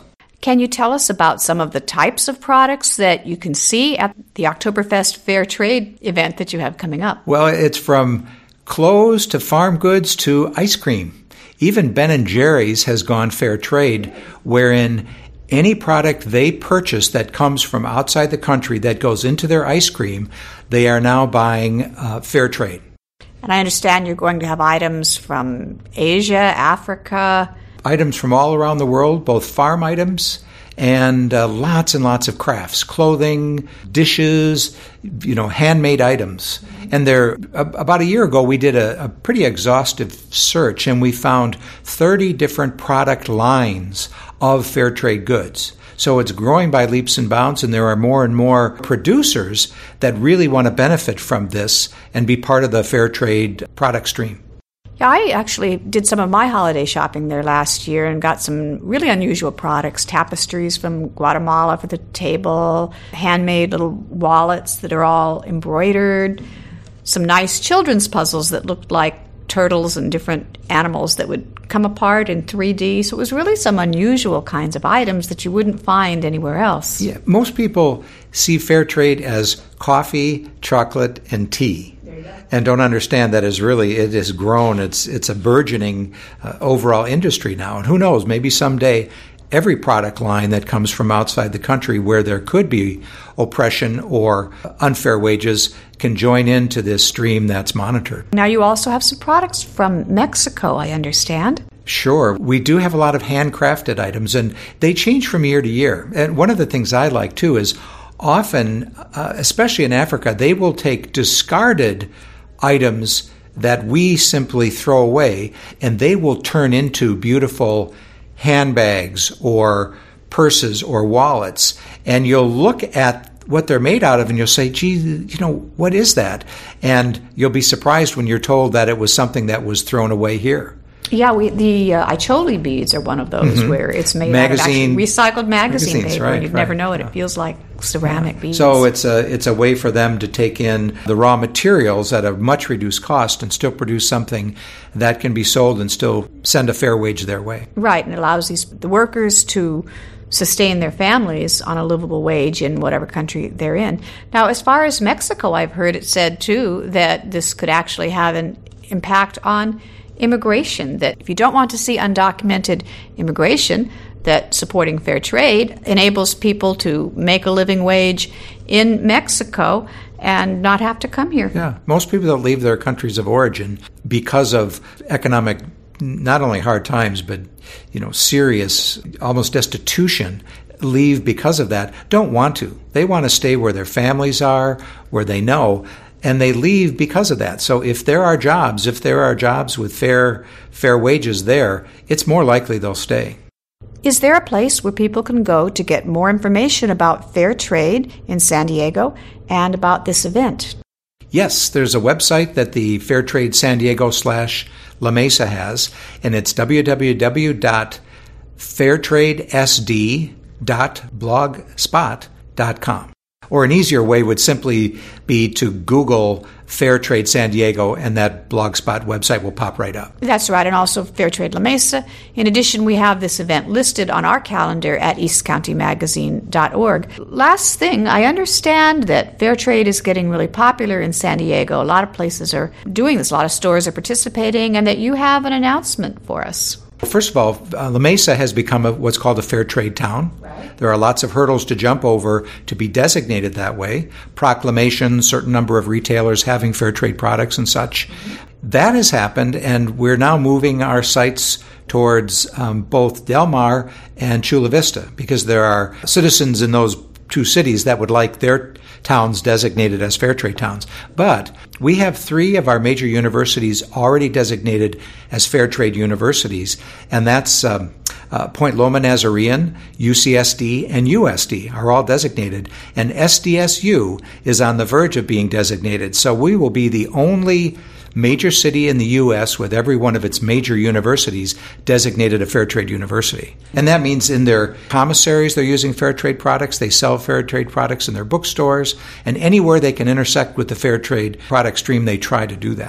Can you tell us about some of the types of products that you can see at the Oktoberfest Fair Trade event that you have coming up? Well, it's from clothes to farm goods to ice cream. Even Ben and Jerry's has gone fair trade, wherein any product they purchase that comes from outside the country that goes into their ice cream, they are now buying uh, fair trade. And I understand you're going to have items from Asia, Africa. Items from all around the world, both farm items and uh, lots and lots of crafts, clothing, dishes, you know, handmade items. And there, about a year ago, we did a, a pretty exhaustive search, and we found thirty different product lines of fair trade goods. So it's growing by leaps and bounds, and there are more and more producers that really want to benefit from this and be part of the fair trade product stream. Yeah, I actually did some of my holiday shopping there last year and got some really unusual products, tapestries from Guatemala for the table, handmade little wallets that are all embroidered, some nice children's puzzles that looked like turtles and different animals that would come apart in three D. So it was really some unusual kinds of items that you wouldn't find anywhere else. Yeah, most people see fair trade as coffee, chocolate, and tea. And don't understand that is really, it has grown. It's it's a burgeoning uh, overall industry now. And who knows, maybe someday every product line that comes from outside the country where there could be oppression or unfair wages can join into this stream that's monitored. Now you also have some products from Mexico, I understand. Sure. We do have a lot of handcrafted items, and they change from year to year. And one of the things I like, too, is often, uh, especially in Africa, they will take discarded items that we simply throw away, and they will turn into beautiful handbags or purses or wallets. And you'll look at what they're made out of and you'll say, gee, you know, what is that? And you'll be surprised when you're told that it was something that was thrown away here. Yeah, we, the uh, Icholi beads are one of those mm-hmm. where it's made magazine, out of actually recycled magazine paper. Right, You'd right. never know it. It feels like ceramic beads. So it's a it's a way for them to take in the raw materials at a much reduced cost and still produce something that can be sold and still send a fair wage their way. Right, and it allows these the workers to sustain their families on a livable wage in whatever country they're in. Now, as far as Mexico, I've heard it said, too, that this could actually have an impact on immigration, that if you don't want to see undocumented immigration, that supporting fair trade enables people to make a living wage in Mexico and not have to come here. Yeah, most people that leave their countries of origin because of economic, not only hard times, but, you know, serious, almost destitution, leave because of that, don't want to. They want to stay where their families are, where they know, and they leave because of that. So if there are jobs, if there are jobs with fair fair wages there, it's more likely they'll stay. Is there a place where people can go to get more information about fair trade in San Diego and about this event? Yes, there's a website that the Fair Trade San Diego slash La Mesa has, and it's w w w dot fair trade s d dot blogspot dot com. Or an easier way would simply be to Google Fair Trade San Diego, and that Blogspot website will pop right up. That's right, and also Fair Trade La Mesa. In addition, we have this event listed on our calendar at east county magazine dot org. Last thing, I understand that fair trade is getting really popular in San Diego. A lot of places are doing this. A lot of stores are participating, and that you have an announcement for us. First of all, uh, La Mesa has become a, what's called a fair trade town. Right. There are lots of hurdles to jump over to be designated that way. Proclamations, certain number of retailers having fair trade products and such. Mm-hmm. That has happened, and we're now moving our sights towards um, both Del Mar and Chula Vista, because there are citizens in those two cities that would like their towns designated as fair trade towns. But we have three of our major universities already designated as fair trade universities, and that's um, uh, Point Loma Nazarene, U C S D, and U S D are all designated, and S D S U is on the verge of being designated. So we will be the only major city in the U S with every one of its major universities designated a fair trade university. And that means in their commissaries they're using fair trade products, they sell fair trade products in their bookstores, and anywhere they can intersect with the fair trade product stream, they try to do that.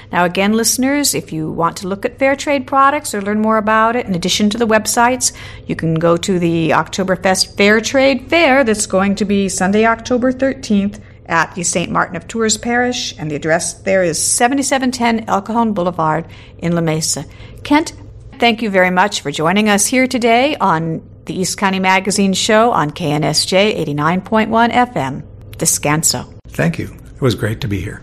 Now, again, listeners, if you want to look at fair trade products or learn more about it, in addition to the websites, you can go to the Oktoberfest Fair Trade Fair that's going to be Sunday, October thirteenth at the Saint Martin of Tours Parish, and the address there is seventy-seven ten El Cajon Boulevard in La Mesa. Kent, thank you very much for joining us here today on the East County Magazine Show on K N S J eighty-nine point one F M. Descanso. Thank you. It was great to be here.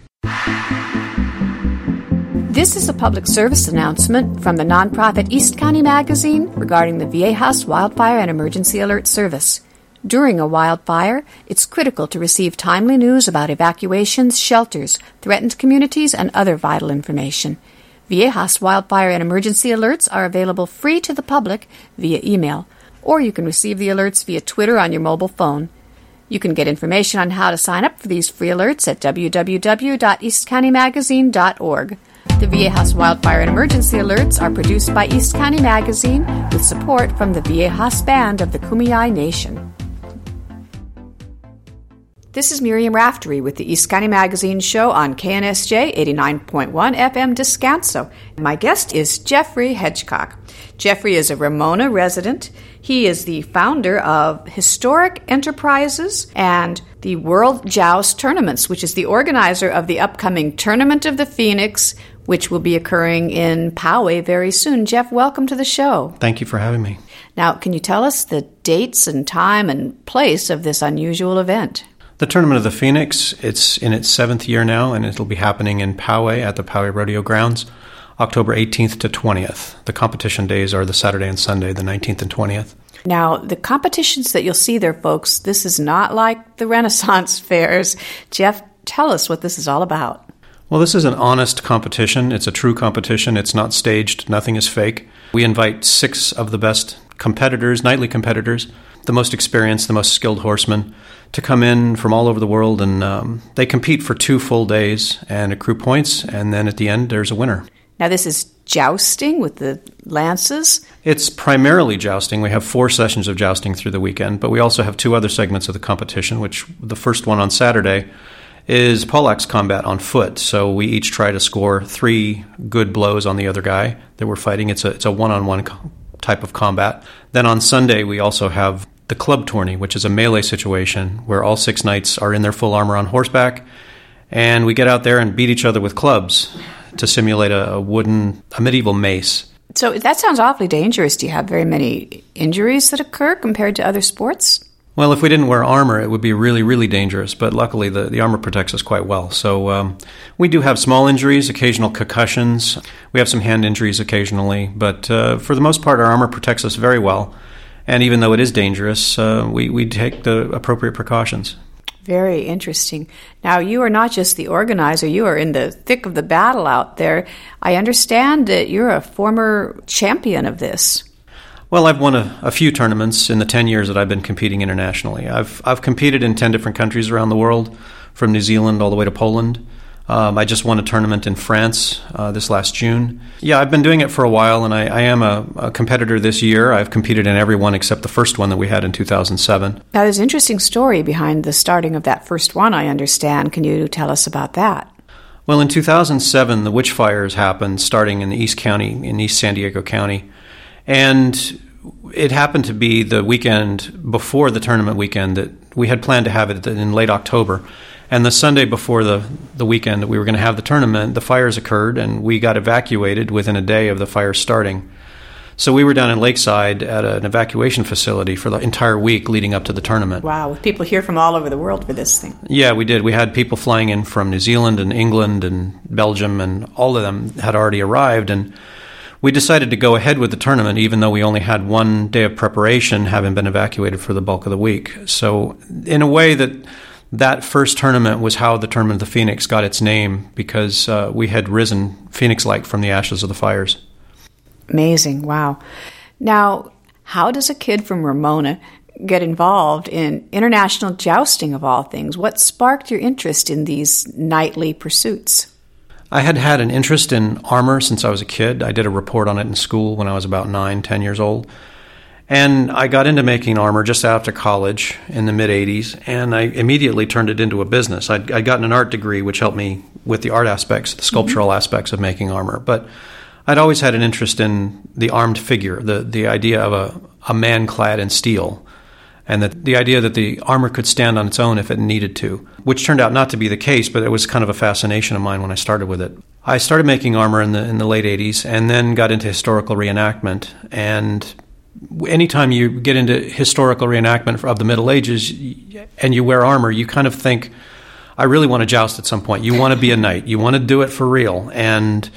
This is a public service announcement from the nonprofit East County Magazine regarding the Viejas Wildfire and Emergency Alert Service. During a wildfire, it's critical to receive timely news about evacuations, shelters, threatened communities, and other vital information. Viejas Wildfire and Emergency Alerts are available free to the public via email, or you can receive the alerts via Twitter on your mobile phone. You can get information on how to sign up for these free alerts at w w w dot east county magazine dot org. The Viejas Wildfire and Emergency Alerts are produced by East County Magazine with support from the Viejas Band of the Kumeyaay Nation. This is Miriam Raftery with the East County Magazine Show on K N S J eighty-nine point one F M Descanso. My guest is Jeffrey Hedgecock. Jeffrey is a Ramona resident. He is the founder of Historic Enterprises and the World Joust Tournaments, which is the organizer of the upcoming Tournament of the Phoenix, which will be occurring in Poway very soon. Jeff, welcome to the show. Thank you for having me. Now, can you tell us the dates and time and place of this unusual event? The Tournament of the Phoenix, it's in its seventh year now, and it'll be happening in Poway at the Poway Rodeo Grounds, October eighteenth to twentieth. The competition days are the Saturday and Sunday, the nineteenth and twentieth. Now, the competitions that you'll see there, folks, this is not like the Renaissance fairs. Jeff, tell us what this is all about. Well, this is an honest competition. It's a true competition. It's not staged. Nothing is fake. We invite six of the best competitors, nightly competitors, the most experienced, the most skilled horsemen, to come in from all over the world, and um, they compete for two full days and accrue points, and then at the end there's a winner. Now this is jousting with the lances? It's primarily jousting. We have four sessions of jousting through the weekend, but we also have two other segments of the competition, which the first one on Saturday is poleaxe combat on foot. So we each try to score three good blows on the other guy that we're fighting. It's a, it's a one-on-one co- type of combat. Then on Sunday we also have the club tourney, which is a melee situation where all six knights are in their full armor on horseback, and we get out there and beat each other with clubs to simulate a, a wooden, a medieval mace. So that sounds awfully dangerous. Do you have very many injuries that occur compared to other sports? Well, if we didn't wear armor, it would be really, really dangerous, but luckily the, the armor protects us quite well. So um, we do have small injuries, occasional concussions. We have some hand injuries occasionally, but uh, for the most part, our armor protects us very well. And even though it is dangerous, uh, we, we take the appropriate precautions. Very interesting. Now, you are not just the organizer. You are in the thick of the battle out there. I understand that you're a former champion of this. Well, I've won a, a few tournaments in the ten years that I've been competing internationally. I've I've competed in ten different countries around the world, from New Zealand all the way to Poland. Um, I just won a tournament in France uh, this last June. Yeah, I've been doing it for a while, and I, I am a, a competitor this year. I've competed in every one except the first one that we had in two thousand seven. Now, there's an interesting story behind the starting of that first one, I understand. Can you tell us about that? Well, in two thousand seven, the witch fires happened starting in the East County, in East San Diego County. And it happened to be the weekend before the tournament weekend that we had planned to have it in late October. And the Sunday before the, the weekend that we were going to have the tournament, the fires occurred, and we got evacuated within a day of the fires starting. So we were down in Lakeside at an evacuation facility for the entire week leading up to the tournament. Wow, with people here from all over the world for this thing. Yeah, we did. We had people flying in from New Zealand and England and Belgium, and all of them had already arrived. And we decided to go ahead with the tournament, even though we only had one day of preparation, having been evacuated for the bulk of the week. So in a way that... That first tournament was how the Tournament of the Phoenix got its name, because uh, we had risen phoenix-like from the ashes of the fires. Amazing. Wow. Now, how does a kid from Ramona get involved in international jousting of all things? What sparked your interest in these knightly pursuits? I had had an interest in armor since I was a kid. I did a report on it in school when I was about nine, ten years old. And I got into making armor just after college in the mid-eighties, and I immediately turned it into a business. I'd, I'd gotten an art degree, which helped me with the art aspects, the sculptural mm-hmm. aspects of making armor. But I'd always had an interest in the armed figure, the, the idea of a, a man clad in steel, and that the idea that the armor could stand on its own if it needed to, which turned out not to be the case, but it was kind of a fascination of mine when I started with it. I started making armor in the in the late eighties and then got into historical reenactment. And anytime you get into historical reenactment of the Middle Ages and you wear armor, you kind of think, I really want to joust at some point. You want to be a knight. You want to do it for real. And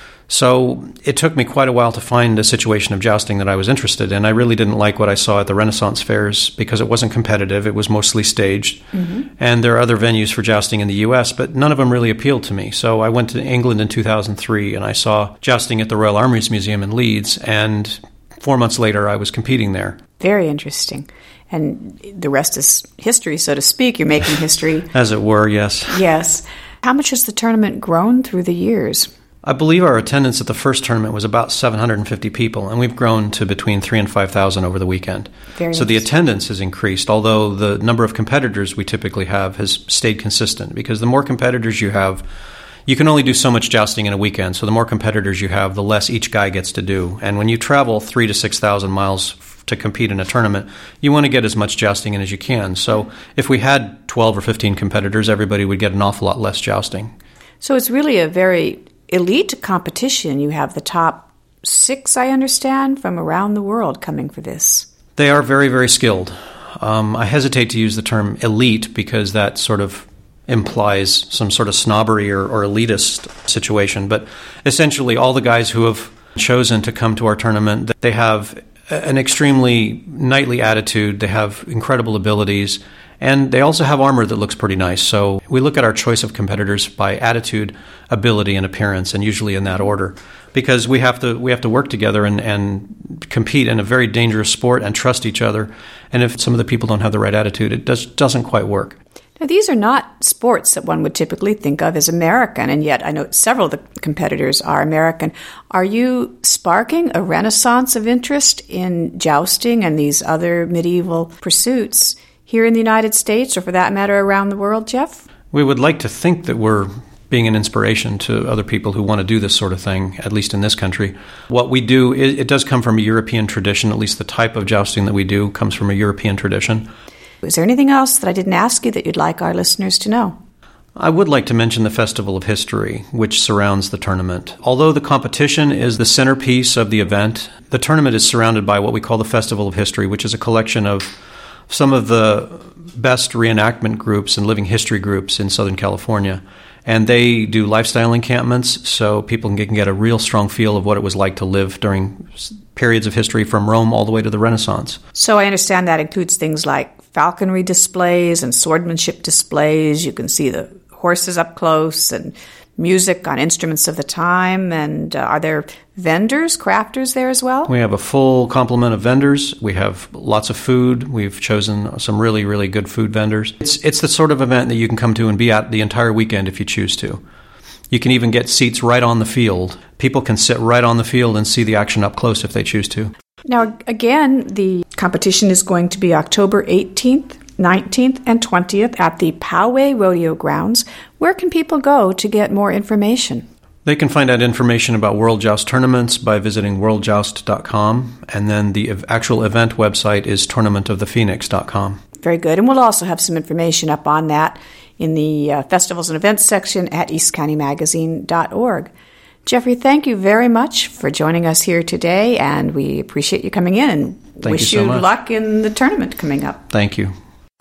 so it took me quite a while to find a situation of jousting that I was interested in. I really didn't like what I saw at the Renaissance fairs because it wasn't competitive. It was mostly staged. Mm-hmm. And there are other venues for jousting in the U S, but none of them really appealed to me. So I went to England in two thousand three, and I saw jousting at the Royal Armouries Museum in Leeds, and four months later I was competing there. Very interesting. And the rest is history, so to speak. You're making history. As it were, yes. Yes. How much has the tournament grown through the years? I believe our attendance at the first tournament was about seven hundred fifty people, and we've grown to between three and five thousand over the weekend. Very so the attendance has increased, although the number of competitors we typically have has stayed consistent, because the more competitors you have, you can only do so much jousting in a weekend. So the more competitors you have, the less each guy gets to do. And when you travel three to six thousand miles to compete in a tournament, you want to get as much jousting in as you can. So if we had twelve or fifteen competitors, everybody would get an awful lot less jousting. So it's really a very elite competition. You have the top six, I understand, from around the world coming for this. They are very, very skilled. Um, I hesitate to use the term elite because that sort of implies some sort of snobbery or, or elitist situation. But essentially, all the guys who have chosen to come to our tournament, they have an extremely knightly attitude. They have incredible abilities. And they also have armor that looks pretty nice. So we look at our choice of competitors by attitude, ability, and appearance, and usually in that order, because we have to we have to work together and, and compete in a very dangerous sport and trust each other. And if some of the people don't have the right attitude, it does, doesn't quite work. Now, these are not sports that one would typically think of as American, and yet I know several of the competitors are American. Are you sparking a renaissance of interest in jousting and these other medieval pursuits here in the United States, or for that matter, around the world, Jeff? We would like to think that we're being an inspiration to other people who want to do this sort of thing, at least in this country. What we do, it, it does come from a European tradition, at least the type of jousting that we do comes from a European tradition. Is there anything else that I didn't ask you that you'd like our listeners to know? I would like to mention the Festival of History, which surrounds the tournament. Although the competition is the centerpiece of the event, the tournament is surrounded by what we call the Festival of History, which is a collection of some of the best reenactment groups and living history groups in Southern California. And they do lifestyle encampments, so people can get a real strong feel of what it was like to live during periods of history from Rome all the way to the Renaissance. So I understand that includes things like falconry displays and swordsmanship displays. You can see the horses up close and music on instruments of the time. And uh, are there vendors, crafters there as well? We have a full complement of vendors. We have lots of food. We've chosen some really, really good food vendors. It's it's the sort of event that you can come to and be at the entire weekend if you choose to. You can even get seats right on the field. People can sit right on the field and see the action up close if they choose to. Now, again, the competition is going to be October eighteenth, nineteenth, and twentieth at the Poway Rodeo Grounds. Where can people go to get more information? They can find out information about World Joust tournaments by visiting world joust dot com, and then the actual event website is tournament of the phoenix dot com. Very good. And we'll also have some information up on that in the uh, festivals and events section at east county magazine dot org. Jeffrey, thank you very much for joining us here today, and we appreciate you coming in and thank wish you, so you much. luck in the tournament coming up. Thank you.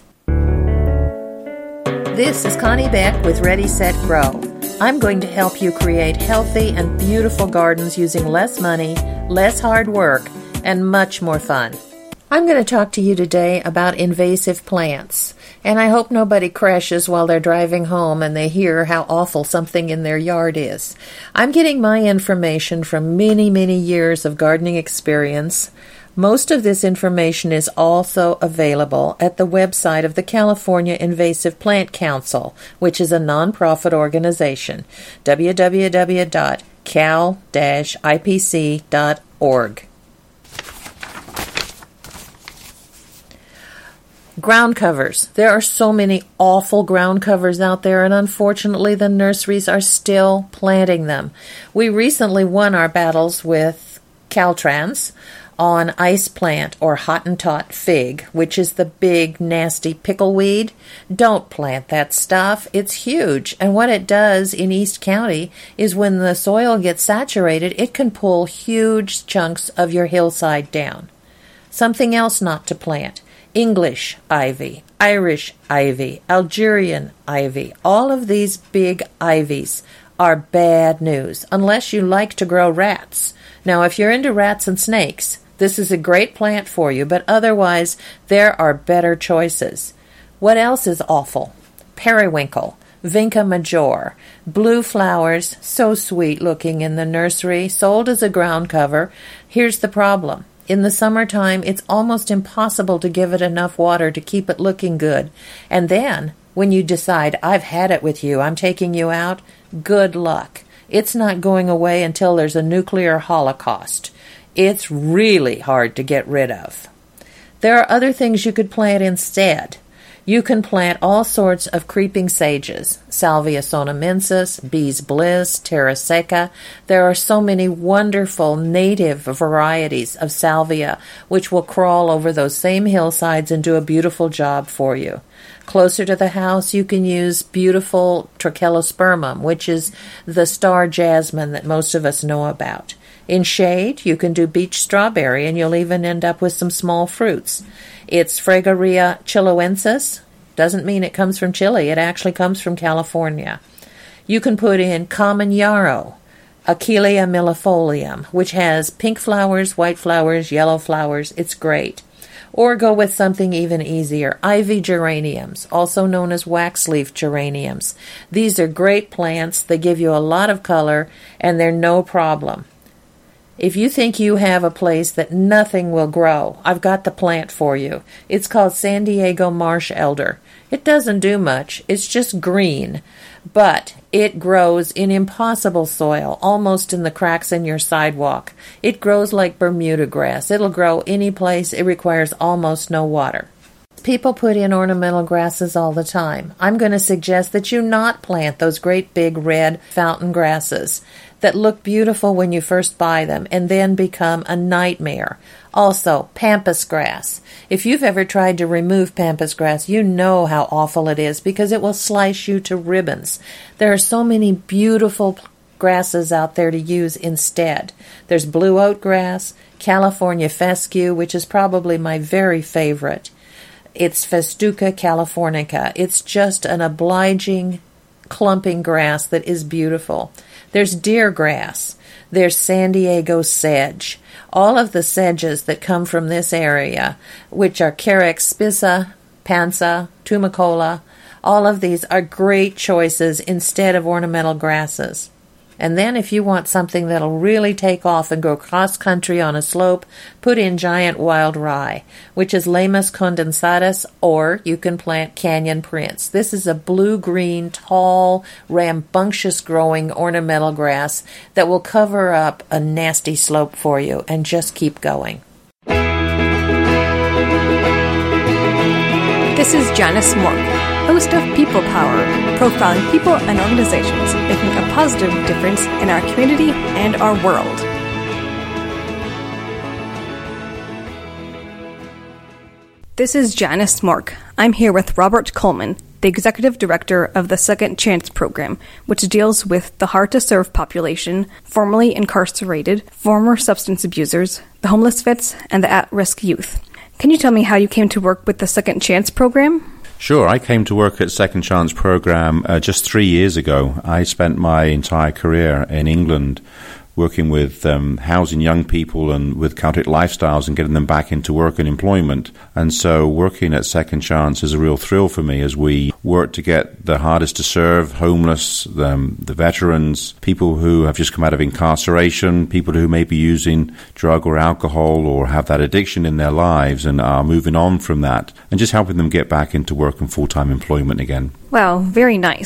This is Connie Beck with Ready, Set, Grow. I'm going to help you create healthy and beautiful gardens using less money, less hard work, and much more fun. I'm going to talk to you today about invasive plants, and I hope nobody crashes while they're driving home and they hear how awful something in their yard is. I'm getting my information from many, many years of gardening experience. Most of this information is also available at the website of the California Invasive Plant Council, which is a nonprofit organization, w w w dot cal dash i p c dot org. Ground covers. There are so many awful ground covers out there, and unfortunately the nurseries are still planting them. We recently won our battles with Caltrans on ice plant or Hottentot fig, which is the big, nasty pickleweed. Don't plant that stuff. It's huge. And what it does in East County is when the soil gets saturated, it can pull huge chunks of your hillside down. Something else not to plant. English ivy, Irish ivy, Algerian ivy. All of these big ivies are bad news, unless you like to grow rats. Now, if you're into rats and snakes, this is a great plant for you, but otherwise, there are better choices. What else is awful? Periwinkle, Vinca major, blue flowers, so sweet looking in the nursery, sold as a ground cover. Here's the problem. In the summertime, it's almost impossible to give it enough water to keep it looking good. And then, when you decide, I've had it with you, I'm taking you out, good luck. It's not going away until there's a nuclear holocaust. It's really hard to get rid of. There are other things you could plant instead. You can plant all sorts of creeping sages, Salvia sonamensis, bee's bliss, terra seca. There are so many wonderful native varieties of salvia which will crawl over those same hillsides and do a beautiful job for you. Closer to the house, you can use beautiful Trachelospermum, which is the star jasmine that most of us know about. In shade, you can do beach strawberry, and you'll even end up with some small fruits. It's Fragaria chiloensis. Doesn't mean it comes from Chile. It actually comes from California. You can put in common yarrow, Achillea millefolium, which has pink flowers, white flowers, yellow flowers. It's great. Or go with something even easier, ivy geraniums, also known as waxleaf geraniums. These are great plants. They give you a lot of color, and they're no problem. If you think you have a place that nothing will grow, I've got the plant for you. It's called San Diego marsh elder. It doesn't do much. It's just green. But it grows in impossible soil, almost in the cracks in your sidewalk. It grows like Bermuda grass. It'll grow any place. It requires almost no water. People put in ornamental grasses all the time. I'm going to suggest that you not plant those great big red fountain grasses that look beautiful when you first buy them and then become a nightmare. Also, pampas grass. If you've ever tried to remove pampas grass, you know how awful it is because it will slice you to ribbons. There are so many beautiful grasses out there to use instead. There's blue oat grass, California fescue, which is probably my very favorite. It's Festuca californica. It's just an obliging clumping grass that is beautiful. There's deer grass. There's San Diego sedge. All of the sedges that come from this area, which are Carex spissa, Pansa, Tumicola, all of these are great choices instead of ornamental grasses. And then if you want something that'll really take off and go cross-country on a slope, put in giant wild rye, which is Lamus condensatus, or you can plant Canyon Prince. This is a blue-green, tall, rambunctious-growing ornamental grass that will cover up a nasty slope for you and just keep going. This is Janice Mork, host of People Power, profiling people and organizations making a positive difference in our community and our world. This is Janice Mork. I'm here with Robert Coleman, the Executive Director of the Second Chance Program, which deals with the hard-to-serve population, formerly incarcerated, former substance abusers, the homeless vets, and the at-risk youth. Can you tell me how you came to work with the Second Chance Program? Sure. I came to work at Second Chance Program uh, just three years ago. I spent my entire career in England working with um, housing young people and with Celtic lifestyles and getting them back into work and employment. And so working at Second Chance is a real thrill for me as we work to get the hardest to serve, homeless, the, the veterans, people who have just come out of incarceration, people who may be using drug or alcohol or have that addiction in their lives and are moving on from that, and just helping them get back into work and full-time employment again. Wow, very nice.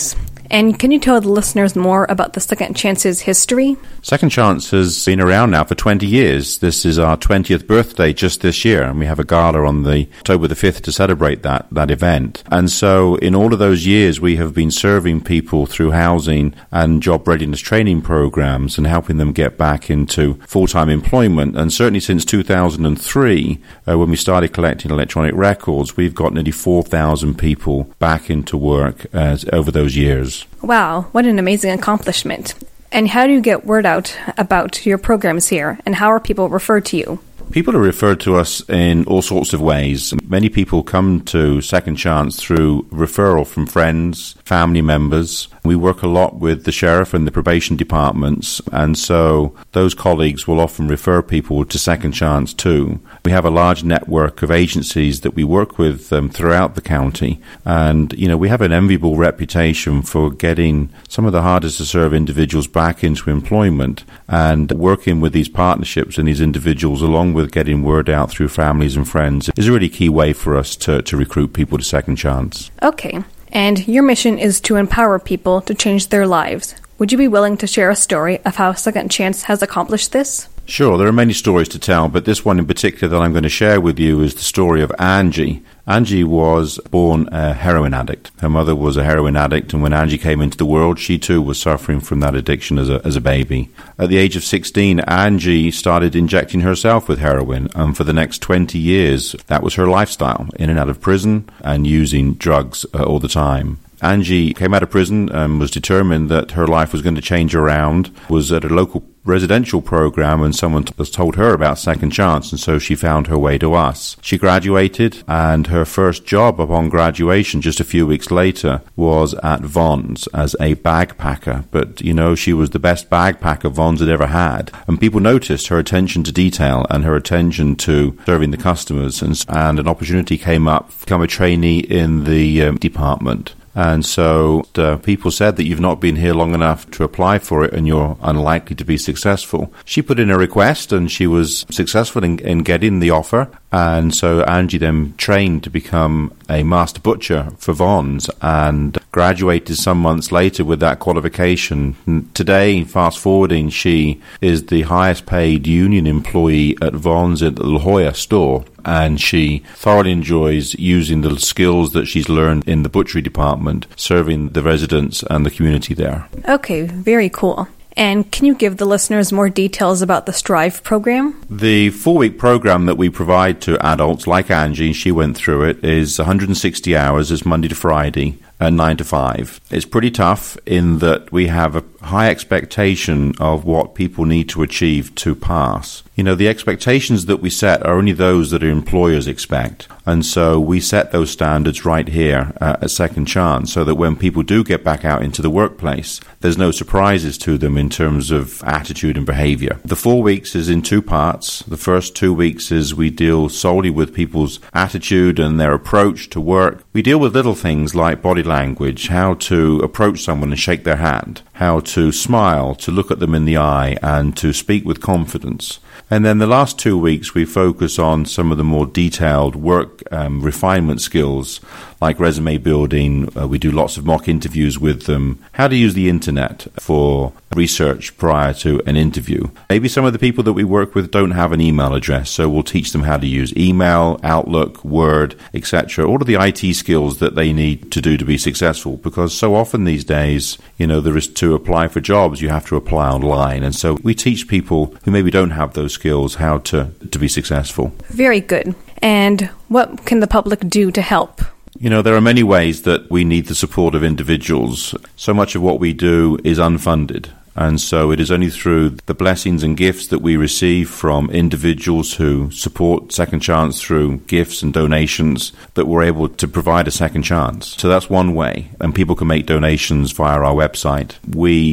And can you tell the listeners more about the Second Chance's history? Second Chance has been around now for twenty years. This is our twentieth birthday just this year, and we have a gala on the October the fifth to celebrate that, that event. And so in all of those years, we have been serving people through housing and job readiness training programs and helping them get back into full-time employment. And certainly since two thousand three, uh, when we started collecting electronic records, we've got nearly four thousand people back into work uh, over those years. Wow, what an amazing accomplishment. And how do you get word out about your programs here, and how are people referred to you? People are referred to us in all sorts of ways. Many people come to Second Chance through referral from friends, family members. We work a lot with the sheriff and the probation departments, and so those colleagues will often refer people to Second Chance too. We have a large network of agencies that we work with um, throughout the county, and you know we have an enviable reputation for getting some of the hardest to serve individuals back into employment, and working with these partnerships and these individuals along with getting word out through families and friends is a really key way for us to, to recruit people to Second Chance. Okay. And your mission is to empower people to change their lives. Would you be willing to share a story of how Second Chance has accomplished this? Sure, there are many stories to tell, but this one in particular that I'm going to share with you is the story of Angie. Angie was born a heroin addict. Her mother was a heroin addict, and when Angie came into the world, she too was suffering from that addiction as a, as a baby. At the age of sixteen, Angie started injecting herself with heroin, and for the next twenty years, that was her lifestyle, in and out of prison and using drugs uh, all the time. Angie came out of prison and was determined that her life was going to change around, was at a local residential program, and someone t- told her about Second Chance, and so she found her way to us. She graduated, and her first job upon graduation, just a few weeks later, was at Vons as a bag packer. But, you know, she was the best bag packer Vons had ever had, and people noticed her attention to detail and her attention to serving the customers, and, and an opportunity came up to become a trainee in the um, department. And so uh, people said that you've not been here long enough to apply for it and you're unlikely to be successful. She put in a request and she was successful in, in getting the offer. And so Angie then trained to become a master butcher for Vons and graduated some months later with that qualification. And today, fast forwarding, she is the highest paid union employee at Vons at the La Jolla store. And she thoroughly enjoys using the skills that she's learned in the butchery department, serving the residents and the community there. Okay, very cool. And can you give the listeners more details about the Strive program? The four-week program that we provide to adults like Angie, she went through it, is one hundred sixty hours. It's Monday to Friday, and nine to five. It's pretty tough in that we have a high expectation of what people need to achieve to pass. You know, the expectations that we set are only those that our employers expect. And so we set those standards right here uh, at Second Chance so that when people do get back out into the workplace, there's no surprises to them in terms of attitude and behavior. The four weeks is in two parts. The first two weeks is we deal solely with people's attitude and their approach to work. We deal with little things like body language, how to approach someone and shake their hand, how to smile, to look at them in the eye, and to speak with confidence. And then the last two weeks we focus on some of the more detailed work um, refinement skills like resume building. Uh, we do lots of mock interviews with them, how to use the internet for research prior to an interview. Maybe some of the people that we work with don't have an email address, so we'll teach them how to use email, Outlook, Word, et cetera. All of the I T skills that they need to do to be successful, because so often these days, you know, there is to apply for jobs, you have to apply online. And so we teach people who maybe don't have those skills how to, to be successful. Very good. And what can the public do to help? You know, there are many ways that we need the support of individuals. So much of what we do is unfunded. And so it is only through the blessings and gifts that we receive from individuals who support Second Chance through gifts and donations that we're able to provide a second chance. So that's one way. And people can make donations via our website. We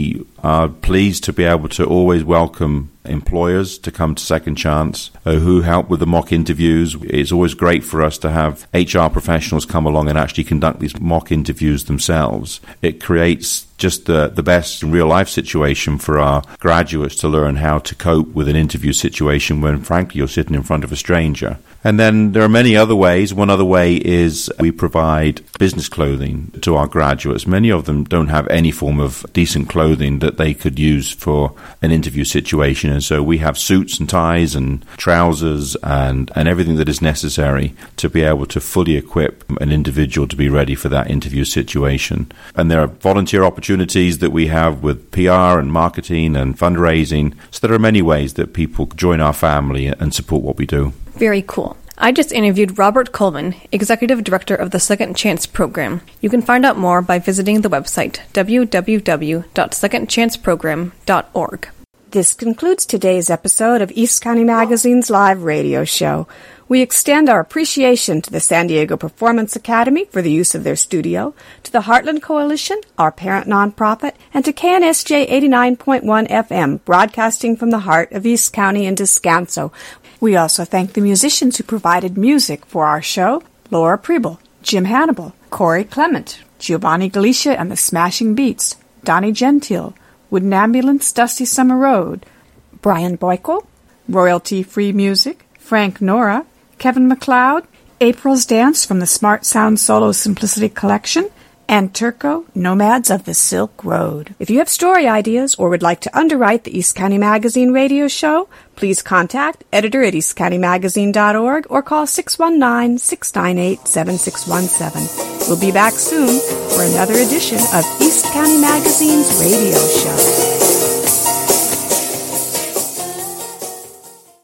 are pleased to be able to always welcome employers to come to Second Chance uh, who help with the mock interviews. It's always great for us to have H R professionals come along and actually conduct these mock interviews themselves. It creates just the, the best real-life situation for our graduates to learn how to cope with an interview situation when, frankly, you're sitting in front of a stranger. And then there are many other ways. One other way is we provide business clothing to our graduates. Many of them don't have any form of decent clothing that they could use for an interview situation. And so we have suits and ties and trousers and, and everything that is necessary to be able to fully equip an individual to be ready for that interview situation. And there are volunteer opportunities that we have with P R and marketing and fundraising. So there are many ways that people join our family and support what we do. Very cool. I just interviewed Robert Coleman, Executive Director of the Second Chance Program. You can find out more by visiting the website w w w dot second chance program dot org. This concludes today's episode of East County Magazine's live radio show. We extend our appreciation to the San Diego Performance Academy for the use of their studio, to the Heartland Coalition, our parent nonprofit, and to K N S J eighty-nine point one F M, broadcasting from the heart of East County and Descanso. We also thank the musicians who provided music for our show: Laura Preble, Jim Hannibal, Corey Clement, Giovanni Galicia and the Smashing Beats, Donnie Gentile, Wooden Ambulance, Dusty Summer Road, Brian Boyko, Royalty-Free Music, Frank Nora, Kevin MacLeod, April's Dance from the Smart Sound Solo Simplicity Collection, and Turco, Nomads of the Silk Road. If you have story ideas or would like to underwrite the East County Magazine radio show, please contact editor at east county magazine dot org or call six one nine, six nine eight, seven six one seven. We'll be back soon for another edition of East County Magazine's radio show.